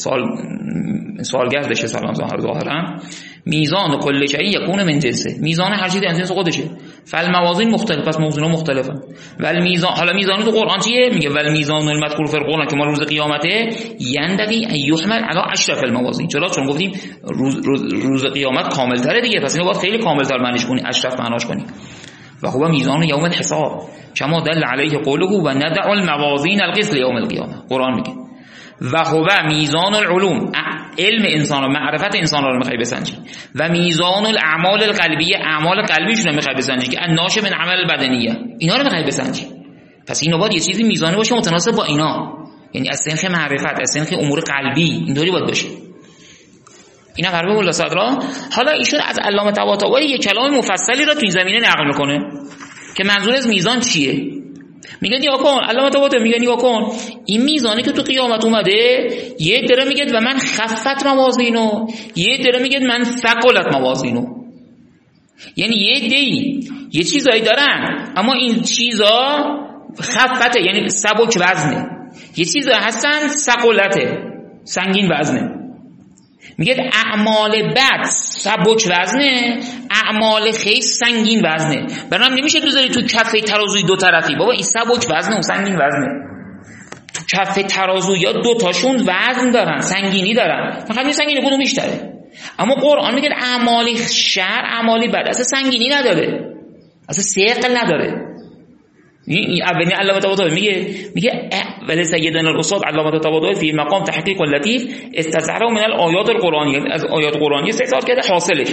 سوالگردشه سلام ظاهرا، میزان کل شیء یکون من جنسه، میزان هر چیزی از جنس خودشه. فالموازین مختلف، پس موازینا مختلفن. والمیزان، حالا میزان تو قرآن چیه؟ میگه والمیزان المذکور فی القرآن که ما روز قیامته یندقی ان یحمل علی اشرف الموازین. چون گفتیم روز قیامت کامل‌تره دیگه، پس اینو باید خیلی کامل‌تر معنیش کنی، اشرف معناش کنی. و هو میزان یوم الحساب کما دل علیه قوله و ندع الموازین القسط لیوم القیامه. قرآن میگه و هو میزان العلوم، علم انسان و معرفت انسان رو میخوای بسنجی، و میزان الاعمال القلبیه، اعمال قلبیشون رو میخوای بسنجی که الناشئ من عمل البدنیه، اینا رو میخوای بسنجی. پس اینو باید یه چیزی میزانی باشه متناسب با اینا، یعنی از سنخ معرفت، از سنخ امور قلبی، اینطوری باید باشه. اینا قربه مولا صدرا. حالا ایشون از علامه طباطبایی یه کلام مفصلی رو تو این زمینه نقل میکنه که منظور از میزان چیه. میگه نگاه کن، علامه طباطبایی میگه نگاه کن، این میزانی که تو قیامت اومده، یه دره میگه و من خفت موازینو، یه دره میگه من ثقلت موازینو. یعنی یه دی یه چیزایی دارن اما این چیزا خفته، یعنی سبک وزنه. یه چیزا هستن ثقلته، سنگین وزنه. میگه اعمال بد سبک وزنه، اعمال خیر سنگین وزنه. برام نمیشه بذاری تو کفه ترازوی دو طرفی، بابا این سبک وزنه و سنگین وزنه. تو کفه ترازو یا دو تاشون وزن دارن، سنگینی دارن، فقط سنگینی کدوم بیشتره. اما قرآن میگه اعمال شر اعمال بد اصلا سنگینی نداره، اصلا ثقل نداره. این اولین علامت طباطبایی میگه ولی سیدنا الاستاذ علامت طباطبایی فی مقام تحقیق اللطیف استظهره من الآیات القرآنیه، از آیات قرآنی استظهار کرده حاصلش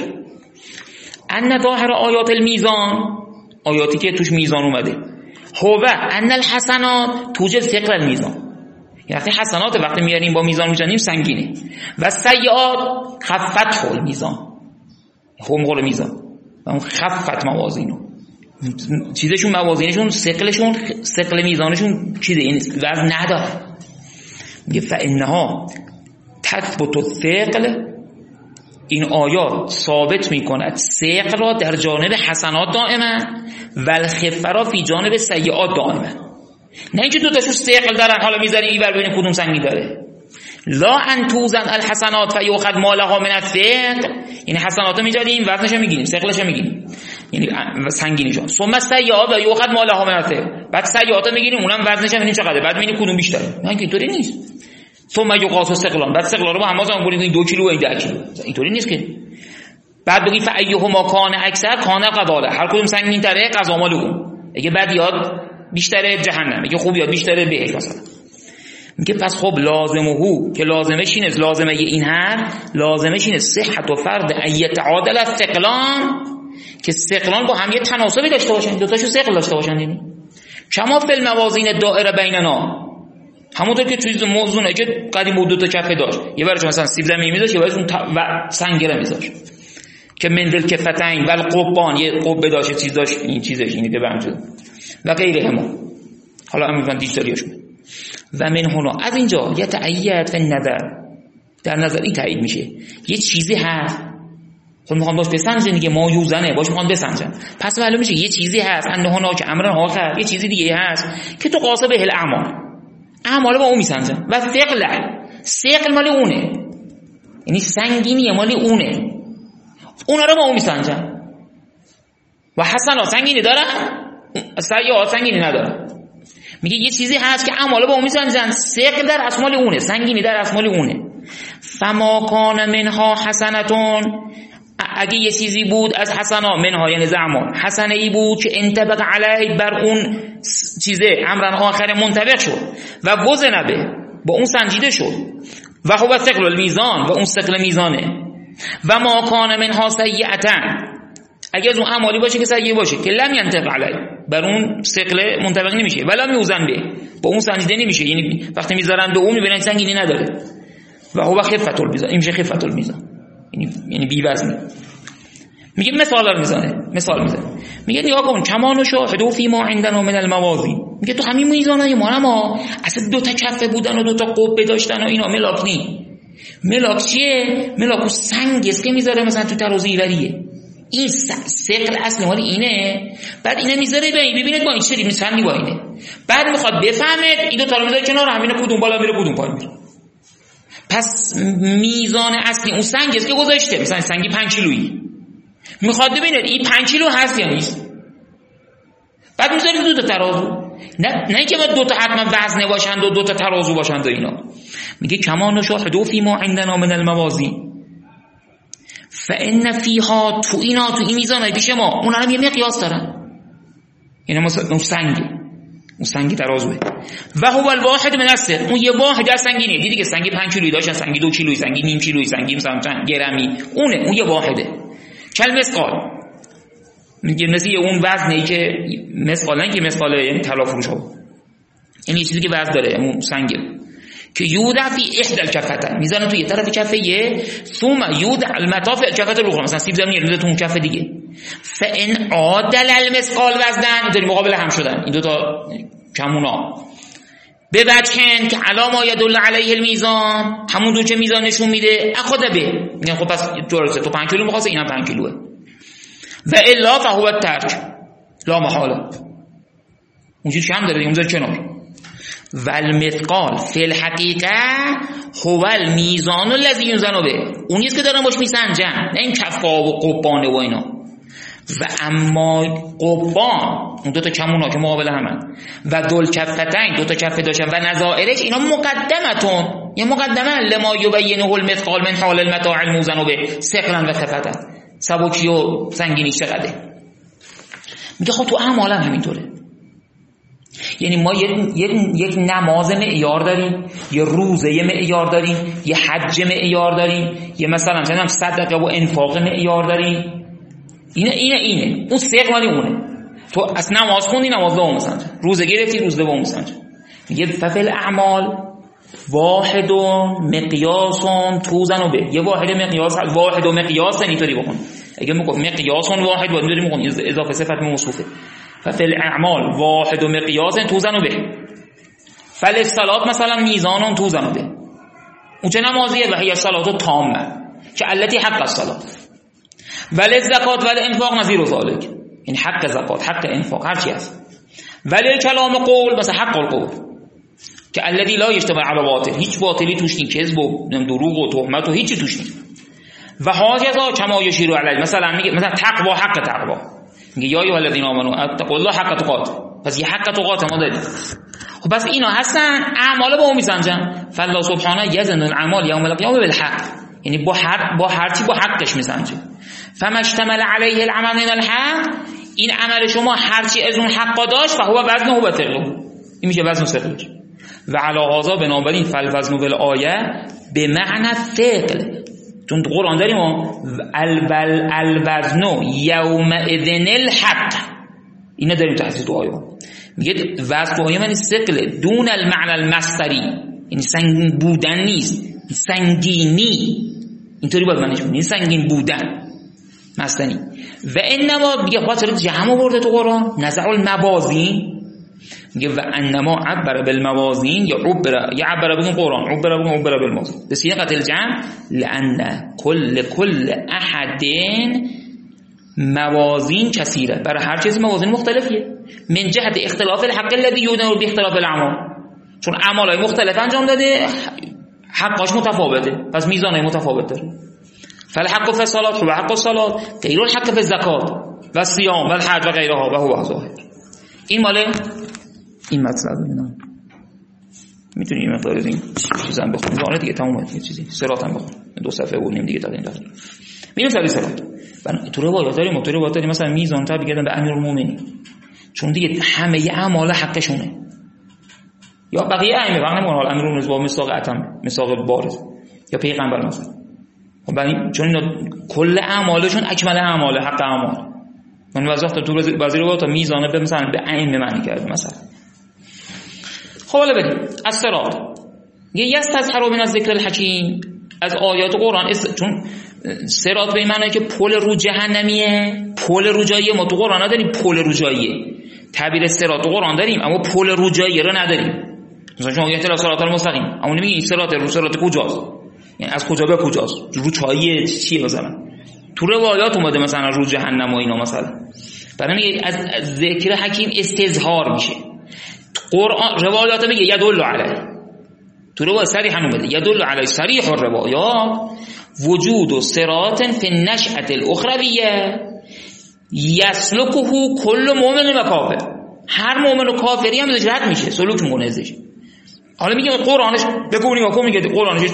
ان ظاهر آیات المیزان، آیاتی که توش میزان اومده، هو ان الحسنات توجد ثقل المیزان، یعنی حسنات وقتی میاریم با میزان میزنیم سنگینه، و سیئات خفت المیزان، هم قول میزان و اون خفت موازینو، چیزشون موازینشون ثقل میزانشون چیزی نیست، وزن نداره. میگه فانها تثبت الثقل، این آیات ثابت میکند ثقل را در جانب حسنات دائما و الخفه را فی جانب سیئات دائما. نه اینکه دو تاشون ثقل دارن حالا میذاریم اینور ببینیم کدوم سنگین داره. لا ان توزن الحسنات فیؤخذ ما لها من الثقل، یعنی حسنات رو میذاریم وزنش میگیریم ثقلش میگیریم، یعنی سنگینیش. ثم سیئات و یؤخذ ما لها من الثقل، بعد سیئات میگیریم اونم وزنش میبینیم چقدره، بعد میبینیم کدوم بیشتره. نه اینطوری نیست. ثم یقاس ثقلان، بعد ثقلا رو با هم وزن کنیم این 2 کیلو و این 10 کیلو، اینطوری نیست که. بعد بگی فایهما کان اکثر کان قضاله، هر کدوم سنگین تره قضا مال اون. اگه بد یاد بیشتره جهنم، اگه خوب یاد بیشتره بهش مثلا. میگه پس خب لازمه که لازمش اینه، لازمه این هر لازمش اینه صحت و فرد ایت عادل الثقلان، که ثقلان با هم یه تناسبی داشته باشن، دو تاشو ثقل داشته باشن. یعنی کما فی الموازین دائره بیننا، همونطور که توی موضوعه که قدیم دو تا کفه داشت، یه برش مثلا سیب زمینی میذاشت، یه برش اون سنگره میذاشت که مندل کفتین ول قبان، یه قبه داشت چیز داشت، این چیزش اینی که بنجود و غیره هم. حالا هم میگن دیجیتالیش و من هنا از اینجا یتعید فی النظر، در نظر این تایید میشه یه چیزی هست، خب میخوام باش بسنجن دیگه، ما یوزنه باش میخوام بسنجن، پس معلوم میشه یه چیزی هست انه هنا که امرن آخر، یه چیزی دیگه هست که تو قاسه به الاعمال، اعمال با اون میسنجن و ثقل مال اونه، یعنی سنگینی مال اونه، اونا رو با اون میسنجن. و حسنا سنگینی داره، سیئات سنگینی نداره. میگه یه چیزی هست که اعمال با اون میسنجن، ثقل در اسمال اونه، سنگینی در اسمال اونه. فما کان منها حسنتون، اگه یه چیزی بود از حسنا، منها یعنی زعمان، حسنه ای بود که انطبق علیه بر اون چیزه امرن آخر منطبق شد و وزن به با اون سنجیده شد، و هو ثقل المیزان، و اون ثقل میزانه. و ما کان منها سیئتن، اگه از اون اعمالی باشه که سیئه باشه که لم ینطبق علیه بر اون ثقل منطبق نمیشه، ولا میوزن به با اون سنجیده نمیشه، یعنی وقتی میذارن به اون میبینن سنگینی نداره. و هو خفت المیزان، این میشه خفت المیزان، یعنی بی وزنی. میگه مثال میزنه، میگه نگاه کن کمان شاهدوا فی ما عندنا من الموازین، میگه تو همین میزانای ما اصلا دو تا کفه بودن و دو تا قبه داشتن و اینا، ملاک نی. ملاک چیه؟ ملاک سنگ است که میذاره مثلا تو ترازو ایوریه، این ثقل اصل مال اینه، بعد اینه میذاره ببینید با این چه میسنی با اینه، بعد میخواد بفهمید این دو تا رو میذاره کنار هم، کدوم بالا میره کدوم پایین میره. پس میزان اصلی اون سنگ است که گذاشته، مثلا سنگی 5 کیلویی، میخواد ببینید این 5 کیلو هست یا نیست، بعد میذارید دو تا ترازو. نه اینکه باید دو تا حتما وزنه باشند و دو تا ترازو باشند و اینا. میگه کما نشاهدوا فی ما عندنا من الموازین فان فیها، تو اینا تو این میزانای پیش ما اونها هم یه مقیاس دارن، یعنی مثلا اون سنگی ترازوه. و هو الواحد من الثقل، اون یه واحد از سنگینه، دیدی که سنگی 5 کیلویی داشتن، سنگی 2 کیلویی، سنگی نیم کیلویی، سنگی مثلا چند گرمی، اون یه واحده. کل مسقال، میگه مثل اون وزنی که مسقال، نه که مسقال یعنی طلا فروش ها، یعنی چیزی که وزن داره، اون سنگه که یودع فی احدى الکفتین، میزنه تو یه طرف کفه یه، ثم یودع المطاف کفه الاخرى، مثلا سیب زمینی میذاره تو اون کفه دیگه. فان عادل المسقال وزنا، اینطوری مقابل هم شدن این دو تا کمونا، به وجهن که علامه یدل علیه المیزان، همون دو که میزان نشون میده، اخذ به، میگن خب پس درسته تو 5 کیلو میخواسته اینم 5 کیلوه. و الا فهو الترک لا محاله، اون چیزی که هم داره اون کنار. و المثقال فی الحقیقه هو المیزان الذی یوزن به، اون نیست که دارن باش میسنجن، نه این کفا و قبانه و اینا. و اما قبان اون دو تا کمونا که مقابل همن و ذوالکفتین دو تا کفه داشتن و نظائرش، اینا مقدمتون، یه مقدمه لما یبینه المثقال من حال المتاع الموزن به ثقلا و خفتا، سبکی و سنگینی چقدره. میگه خب تو اعمال هم همینطوره. یعنی ما یک نماز معیار داریم، یه روزه معیار داریم، یه حج معیار داریم، یه مثلا چندم صدقه و انفاق معیار داریم. اینه اون ثقل اونه. تو از نماز خوندی نماز دوم مسنج، روزه گرفتی روز دوم مسنج. میگه ففل اعمال واحد مقیاس توزن به، یه واحد مقیاس اینطوری بخون. اگه میگم مقیاس واحد باید میذاریم بخون اضافه صفت موصوفه. ففل اعمال واحد مقیاس توزن به، فل الصلات مثلا میزان توزن به، اون چه نمازیه و هی الصلات تامه که التي حق الصلات، ولی زکات ولی انفاق نظیر ذالک، یعنی حق زکات حق انفاق هر چی هست. ولی کلام قول مثلا حق القول که الذی لا یجتمع علی باطل، هیچ باطلی توش نیست، کذب و دروغ و تهمت و هیچی توش نیست. و حاجزا کما یشیر علی، مثلا میگه مثلا تقوا حق تقوا، میگه یا ایها الذین آمنوا اتقوا الله حق تقاته، پس یه حق تقاته ما داریم. خب پس اینا هستن اعمال با اون میسنجن. فالله سبحانه یزن الاعمال یوم القیامه بالحق، یعنی با هر چی با حقش میسنجه. فما اشتمل علیه العمل من الحق، این عمل شما هر چی از اون حق داشت فهو وزنه و ثقله، این میشه وزن و ثقلش. و علی هذا بنابراین فالوزن بالآیه به معنی ثقل، چون قرآن داریم الوزن یومئذ الحق، اینا داریم تحت تو آیه. میگه وزن تو آیه معنی ثقل دون المعنى المصدری، یعنی سنگین بودن نیست، سنگینی، اینطوری باید معنیش کنیم، سنگین بودن مستنی. و انما میگه خاطر جمع آورده تو قرآن نزع الموازین، میگه و انما عبر بالموازین یا عبر بگون قرآن عبر بالموازین به صيغه الجمع لان کل احد موازین کثیره، برای هر چیز موازین مختلفیه. من جهت اختلاف الحق الذي يدور باختلاف الاعمال، چون اعمالای مختلف انجام داده حقاش متفاوته، پس میزانای متفاوت داره. فالحق في الصلاة هو حق الصلاة غير الحق في الزكاة و الصيام و الحج و غیرها و هو ظاهر. این ماله این مطلب اینا میتونی این مقدار این چیزا بخونی، زانه دیگه تمومه، یه چیزی صراط هم بخون 2 صفحه بودیم دیگه تا این دفعه میریم سر صراط. تو روایات داریم مثلا میزان تا بگردن به امیرالمومنین، چون دیگه همه اعمال حقشونه، یا بقیه ائمه فقط نمیگن حال امیرالمومنین با مساق اتم مساق بارز یا پیغمبر مثلا، خب چون کل اعمالشون اکمل اعمال حق اعمال. من وضاحت تو بعضی رو تا میزانه به مثلا به ائمه معنی کرد مثلا. خب حالا بریم از صراط. یه یستظهر من ذکر الحکیم، از آیات قرآن چون صراط به این معنی که پل رو جهنمیه، پل رو جاییه. ما تو قرآن نداریم پل رو جاییه، تعبیر صراط تو قرآن داریم اما پل رو جاییه رو نداریم. مثلا شما اهدنا الصراط المستقیم اما نمیگی صراط کجاست، یعنی از کجا به کجاست، رو چاییه چیه مثلا. تو روایات اومده مثلا رو جهنم و اینا مثلا. برای میگه از ذکر حکیم استظهار میشه. قرآن روایات میگه یدل علیه، تو روایات صریحا اومده یدل علیه صریح الروایات وجود صراط فی النشأة الاخرویه یسلکه کل مؤمن و کافر، هر مؤمن و کافری هم ازش رد میشه، سلوک میکنه ازش. حالا میگه قرآنش بگو نگاه میگه قرآنش،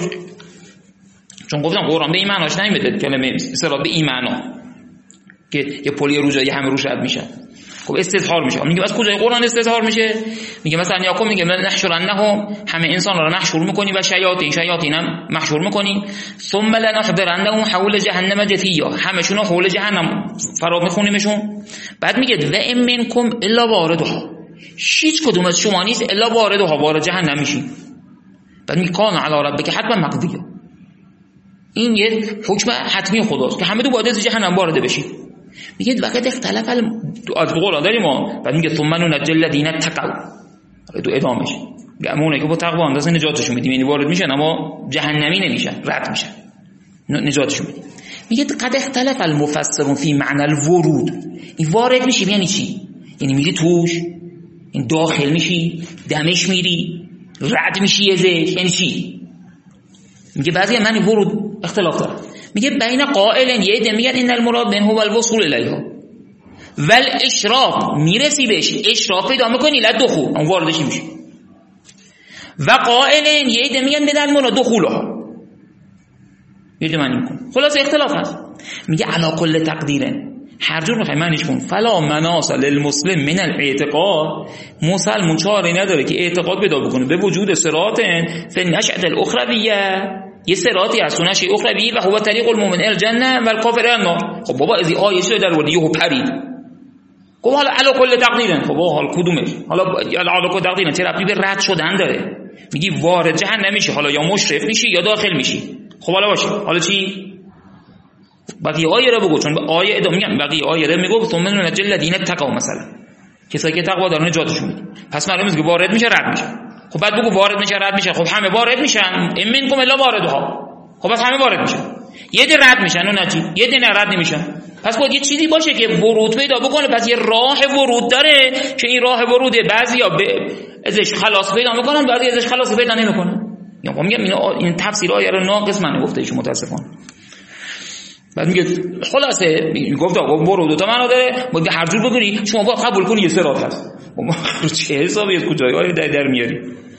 چون گفتم قرآن به این معناش نمیده کلمه صراط به این معنا که یه پلی رو جایی همه روش رد میشن. خب استظهار میشه. میگه از کجای قرآن استظهار میشه؟ میگه مثلا یاکم میگه نحشرنهم، همه انسان را محشور میکنی و شیاطین هم محشور میکنی. ثم لنحضرنهم حول جهنم جثیا، همشون رو حول جهنم فرا میخونیمشون. بعد میگه و ان منکم الا واردها، هیچ کدوم از شما نیست الا واردها، وارد جهنم میشین. بعد میگه کان علی ربک حتما مقضیه، این یه حکم حتمی خداست که همه تو باید از جهنم وارد بشین. میگه وقت اختلاف از قرآن داریم ما. بعد میگه ثم ننجی الذین اتقوا، تو ادامش میگه اونایی که با تقوا اندازه نجاتشون میدیم، یعنی وارد میشن اما جهنمی نمیشن، رد میشن. نجاتشون بدیم. میگه قد اختلف المفسرون فی معنی الورود. این وارد میشی یعنی چی؟ یعنی میری توش، این داخل میشی، دمش میری، رد میشی ازش، یعنی چی؟ میگه بعضی معنی ورود اختلاف داره. میگه بین قائلن یه عده میگن ان المراد منه هو الوصول الیها ول اشراف، میرسی بهش، اشراف پیدا میکنی لا دخول، اون واردش میشی. و قائلن یه عده میگن بدل المراد دخولها، یه عده معنی میکنه. خلاص اختلاف هست. میگه علی کل تقدیرن، هر جور بخوای معنیش کن، فلا مناص للمسلم من الاعتقاد، مسلمون چاره نداره که اعتقاد پیدا بکنه به وجود صراط فنشأة الاخرویه، یه صراطی از سنش اخروی و هو طریق المؤمن الجنه و الکافر النار. خب بابا از این آیه چه در وردی یهو پرید گفت حالا علی کل تقدیرن. خب بابا حالا کدومش؟ حالا علی کل تقدیرن چه ربطی به رد شدن داره؟ میگی وارد جهنم میشی، حالا یا مشرف میشی یا داخل میشی. خب حالا باشه، حالا چی؟ بقیه آیه رو بگو، چون آیه ادامه میگم بقیه آیه رو میگه ثم ننجی الذین اتقوا، مثلا کسایی که تقوا دارن نجاتشون میدیم. پس معلومه که وارد میشه رد میشه. خب بعد بگو وارد میشه رد میشه. خب همه وارد میشن، منکم الا واردها. خب بس همه وارد میشن، یه ده رد میشن و نجی، یه ده رد نمیشن. پس باید یه چیزی باشه که ورود پیدا بکنه. پس یه راه ورود داره که این راه وروده بعضیا ازش خلاص پیدا میکنن، بعضی ازش خلاص پیدا نمیکنن. یا میگم این تفسیر آیه رو ناقص من گفته ایشون متاسفانه. بعد میگه خلاصه گفت آقا برو دو تا معنا داره، باید هر جور بگونی شما باید قبول کنی یه صراط هست. چه حسابی از کجای آیه در میاری؟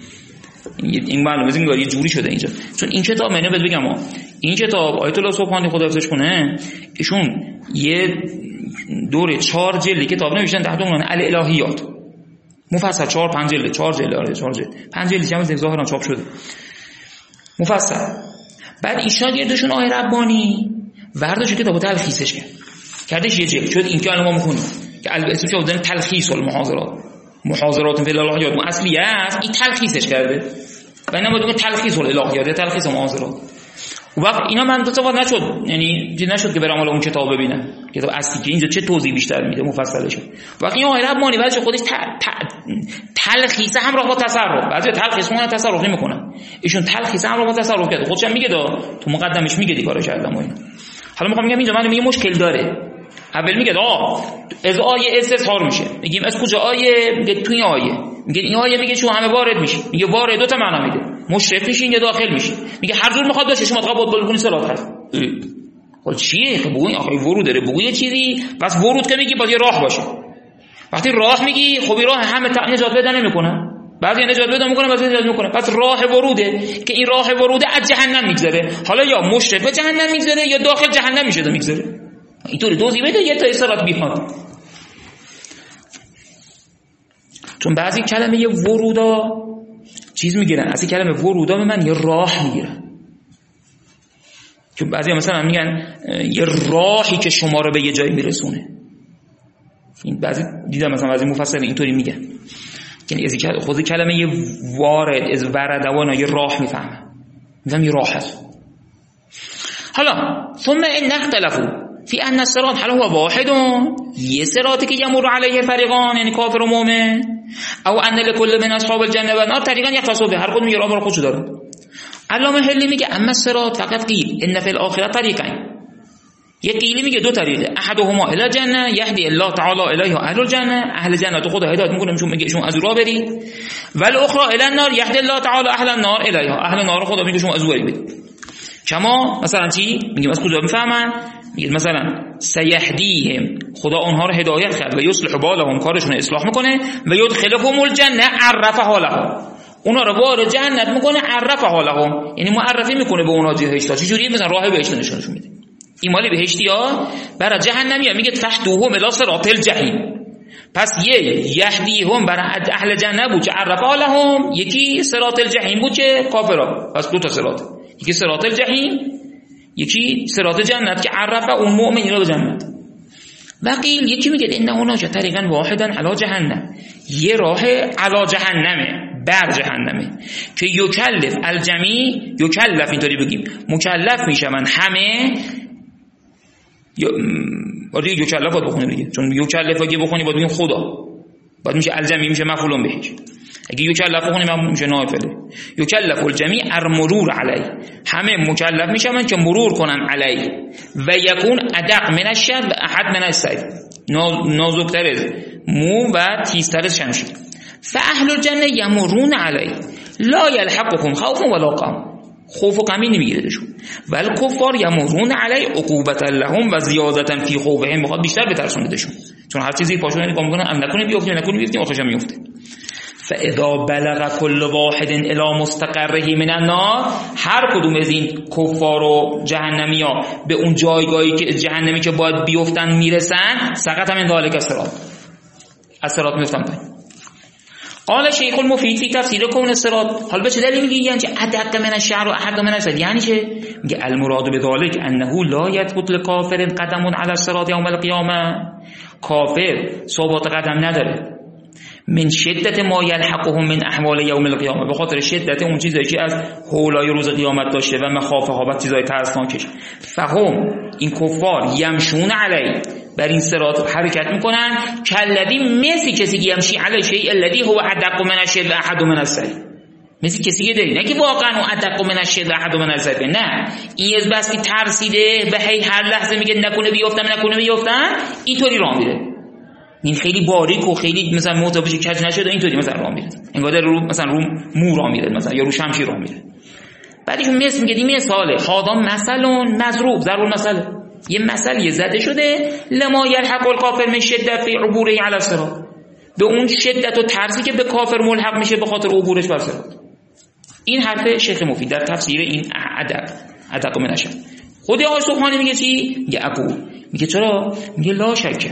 این معلومه انگار یه جوری شده اینجا. چون این کتاب منو بهت بگم این کتاب آیت الله سبحانی خدا حفظش کنه، ایشون یه دوره 4 جلد کتاب نوشتن تحت عنوان الالهیات مفصل، 4-5 جلد 4 جلد آره 4 جلد 5 جلد هم ظاهرا چاپ شده مفصل. بعد این شاگردشون آیه ربانی ورداش کتابو تلخیصش کردش یه جلد شد. این که الان ما میخونیم که البته چه بودن تلخیص محاضرات فی الالهیات اصلی است، این تلخیصش کرده و اینا بود تلخیص الالهیات، تلخیص محاضرات. و وقت اینا من تصور نشد، یعنی چیز نشد که برام حالا اون کتاب ببینم، کتاب اصلی که اینجا چه توضیح بیشتر میده مفصلش. وقتی این آیه ربانی بعدش خودش تلخیص همراه با تصرف، بعضی تلخیص اون تصرف نمیکنن، ایشون تلخیص همراه با تصرف کرده. خودش هم میگه تو مقدمش میگه دی کارو کردم اینا. حالا میخوام بگم اینجا من یه مشکل داره. اول میگه از آیه استظهار میشه، میگیم از کجا آیه؟ میگه توی آیه، میگه این آیه میگه شما همه وارد میشی، میگه وارد دو تا معنا میده، مشرف میشین یا داخل میشین. میگه هر جور میخواد باشه شما قبول کنید صراط هست. خب چیه؟ خب بگو این آخه ورود داره، بگو یه چیزی. بس ورود که میگی باید یه راه باشه. وقتی راه میگی خب این راه همه نجات پیدا نمیکنه، بعضی نجات پیدا میکنه بعضی نجات میکنه. پس راه وروده که این راه وروده از جهنم میگذره، حالا یا مشرف به جهنم میگذره یا داخل جهنم میشه میگذره. اینطوری دوزی بده یه تا صراط بیخواد. چون بعضی کلمه ورودا چیز میگیرن، از این کلمه ورودا به من یه راه میگیرن. چون بعضی مثلا میگن یه راهی که شما رو به یه جایی میرسونه. این بعضی دیدم مثلا بعضی مفسرین اینطوری میگن، یعنی از خود کلمه یه وارد از وردوانا یه راه میفهمن، میگم یه راه هست. حالا ثم ان اختلفوا فی ان الصراط هل هو واحد، یه صراطی که یمر علیه فریقان یعنی کافر و مؤمن، او ان لكل من اصحاب الجنه و النار طریقا یختصو به، هر کدوم یه راه رو خودش داره. علامه حلی میگه اما الصراط فقط قیل ان فی الاخره طریقین، یه قیلی میگه دو طریقه، احدهما الی الجنه یهدی الله تعالی الیها اهل الجنه، اهل جنت خدا هدایت میکنه میشون میگه شما از راه برید، و الاخرى الی النار یهدی الله تعالی اهل النار الیها، اهل نار خدا میگه شما از راه برید. کما مثلا چی میگیم از کجا میفهمن؟ میگه مثلا سیهدیهم، خدا اونها رو هدایت کرد، و یصلح بالهم، کارشون اصلاح میکنه، و یدخلهم الجنه عرفها لهم، اونا رو وارد جنت میکنه، عرفها لهم یعنی معرفی میکنه به اونا بهشت. چه جوریه؟ مثلا راه بهشت نشونشون میده. این مالی بهشتیا برای جهنمیا میگه تحتهم الی صراط الجحیم. پس یهدیهم برای اهل جنت بود که عرفها لهم، یکی صراط الجحیم بود که کافرا. پس دو تا صراط، یکی صراط الجحیم، یکی صراط جنت که عرفه اون مؤمنین رو به جنت. وقیل یکی میگه انه هناک طریقا واحدا علی جهنم، یه راه علی جهنمه، بر جهنمه، که یکلف الجمی، یکلف اینطوری بگیم مکلف میشن همه، ولی یکلف باید بخونه دیگه، چون یکلف اگه بخونی باید بگیم خدا، باید میشه الجمی میشه مفعول بهش، اگه یکلف کنیم میشه نافله. یکلف الجمیع المرور علیه، همه مکلف میشن که مرور کنن علیه. و یکون ادق من الشر و احد من السیف، نازکتر از مو و تیزتر از شمشیر. فاهل الجنه یمرون علیه لا یلحقهم خوف ولا غم، خوف و غمی نمیگیردشون. ولی کفار یمرون علیه عقوبة لهم و زیادتا فی خوفهم، میخواد بیشتر بترسوندشون، چون هر چیزی پاشون نگاه میکنن ام نکنه بیفته نکنه بیفته آخرش میفته. فاذا بلغ كل واحد الى مستقره من النار، هر کدوم از این کفار و جهنمیا به اون جایگاهی که جهنمی که باید بیفتن میرسن، سقط من ذالک الصراط، از صراط میفتن پایین. قال شیخ المفید فی تفسیر کون الصراط، حالا به چه دلیل میگه یعنی ادق من الشعر و احد من السیف؟ یعنی چه؟ میگه المراد بذلک انه لا یثبت لکافر قدم علی الصراط یوم القیامه، کافر ثبات قدم نداره من شدت ما یلحقهم من احوال یوم القیامه، به خاطر شدت اون چیزایی که از هولای روز قیامت داشته و مخافه ها و چیزای ترسناکش. فهم این کفار یمشون علی، بر این صراط حرکت میکنن، کلذی مثل کسی که یمشی علی شیء الذی هو ادق من الشر و احد من السیف، مثل کسی که داری، نه که واقعا ادق من الشر و احد من السیف، نه این از بس که ترسیده به هر لحظه میگه نکنه بیفتم، اینطوری راه میره. این خیلی باریک و خیلی مثلا متوجه کج نشده اینطوری مثلا راه میره، انگار رو مثلا رو مو راه میره مثلا، یا رو شمشیر راه میره. بعدش مثل میگه این مثاله هذا مثل مضروب ضرب المثل، یه مثل زده شده لما یلحق الکافر من شدت فی عبوره علی الصراط، به اون شدت و ترسی که به کافر ملحق میشه به خاطر عبورش بر صراط. این حرف شیخ مفید در تفسیر این ادق من الشر. خود آقای سبحانی میگه چی؟ میگه اقول، میگه چرا؟ میگه لا شک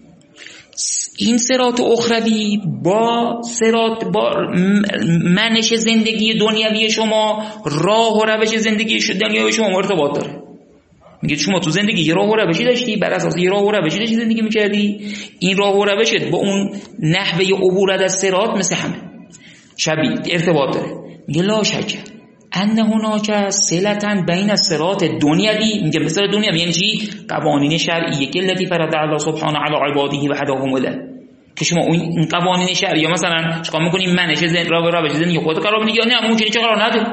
این صراط اخروی با صراط با منش زندگی دنیوی شما، راه و روش زندگی دنیوی شما ارتباط داره. میگه شما تو زندگی یه راه و روشی داشتی، بر اساس یه راه و روشی داشتی زندگی میکردی، این راه و روشت با اون نحوه عبور از صراط مثل همه شبیه ارتباط داره. میگه لا شک ان هناک صلة بین الصراط دنیوی، میگه مثلا دنیوی یعنی چی؟ قوانین شرعیه که التي فرض الله سبحانه علی عباده و هداهم الیه، که شما این قوانین شرعیه مثلا چیکار میکنی؟ منش روش زندگی خودت قرار میدی یا نه ممکنه چه قرار نده.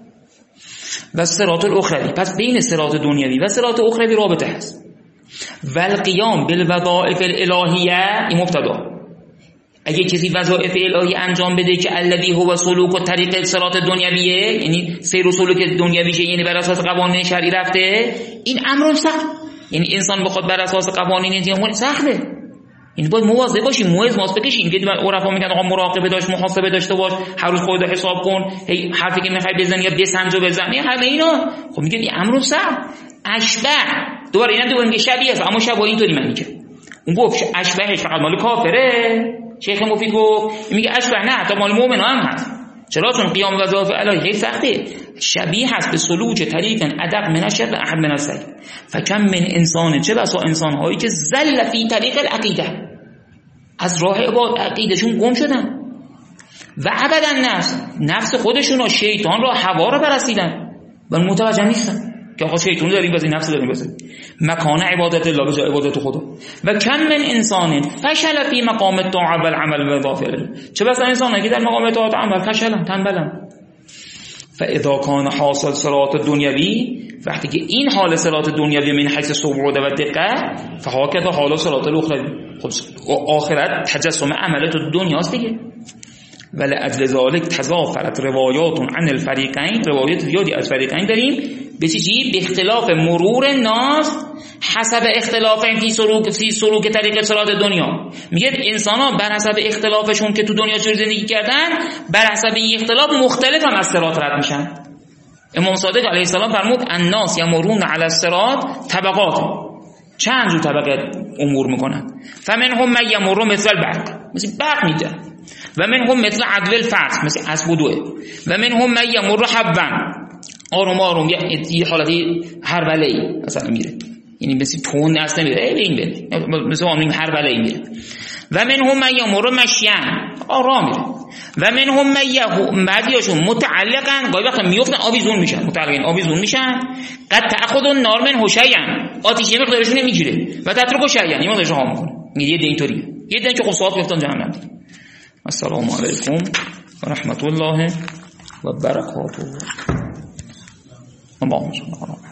و صراط الاخروی، پس بین صراط دنیوی و صراط اخروی رابطه هست. و القیام بالوظائف الالهیه، این مبتدا. اگه کسی وظایف الهی انجام بده که الذی هو سلوک و طریق صراط دنیویه، یعنی سیر و سلوک دنیویشه، یعنی بر اساس قوانین شرعی رفته، این امر سخت، یعنی انسان بخواد بر اساس قوانین دنیوی سخته، این باید مواظب باشیم، موازماس بکشیم. که عرفا میگن آقا مراقبه داشت، محاسبه داشته باش، هر روز خودت حساب کن، هی حرفی که میخوای بزنی یا بسنج و بزنی، همه اینا خب میگه این امر سخت. اشبه دوباره اینا میگه شبیه است، اما شبیه اینطوری معنی که اون گفت اشبهش فقط مال کافره. شیخ مفید گفت میگه اشبه نه حتی مال مؤمن هم هست. چرا؟ چون قیام وظایف الهی سخته، شبیه هست به سلوک طریق ادق من الشر و احد من السیف. فکم من انسان، چه بسا انسان هایی که زل فی طریق العقیده، از راه عقیدشون گم شدن، و عبدن نفس خودشون و شیطان را هوا را پرستیدن و متوجه نیستن که آقا شیطان داریم بازی، نفس داریم بازی، مکان عبادت الله به جای عبادت خدا. و کم من انسان فشل فی مقام الطاعه و العمل بالباطل، چه بسا انسانی که در مقام طاعت عمل فشلن، تنبلن. فاذا کان حاصل صراط دنیوی، وقتی که این حال صراط دنیوی من حیث صعود و دقت، فهاکذا حال صراط الاخروی، خب آخرت تجسم عملت دنیاست دیگه. ولی اجل ذالک تضافرت روایات عن الفریقین، روایات زیادی از فریقین داریم به چی؟ به اختلاف مرور الناس حسب اختلاف فی سلوک طریق صراط دنیا. میگه انسانا بر حسب اختلافشون که تو دنیا چجوری زندگی کردن، بر حسب این اختلاف مختلف هم از صراط رد میشن. امام صادق علیه السلام فرمود الناس یمرون علی الصراط طبقات، چند جور طبقه امور میکنن. فمنهم من یمر مثل البرق، مثل برق میده، و منهم مثل عدو الفرس، مثل اسب و دوه، و منهم من یمر حبا، آروم آروم یه حالتی هروله‌ای مثلا میره، یعنی مثل تون دست نمیره، این مثل آنیم هروله‌ای میره. و منهم من یمر مشیان، آرام میره. و منهم من بعضیاشون متعلقن، گاهی وقتا میافتن آویزون میشن، متعلقین آویزون میشن. قد تأخذ النار من حشیان، آتیش مقدارشون نمیگیره و تترک شیئا، این مقدارش ها میکنه. یه ده اینطوریه، یه ده که خب ساعت میافتن جهنم. السلام علیکم و رحمت الله و برکاته. اللهم صل علی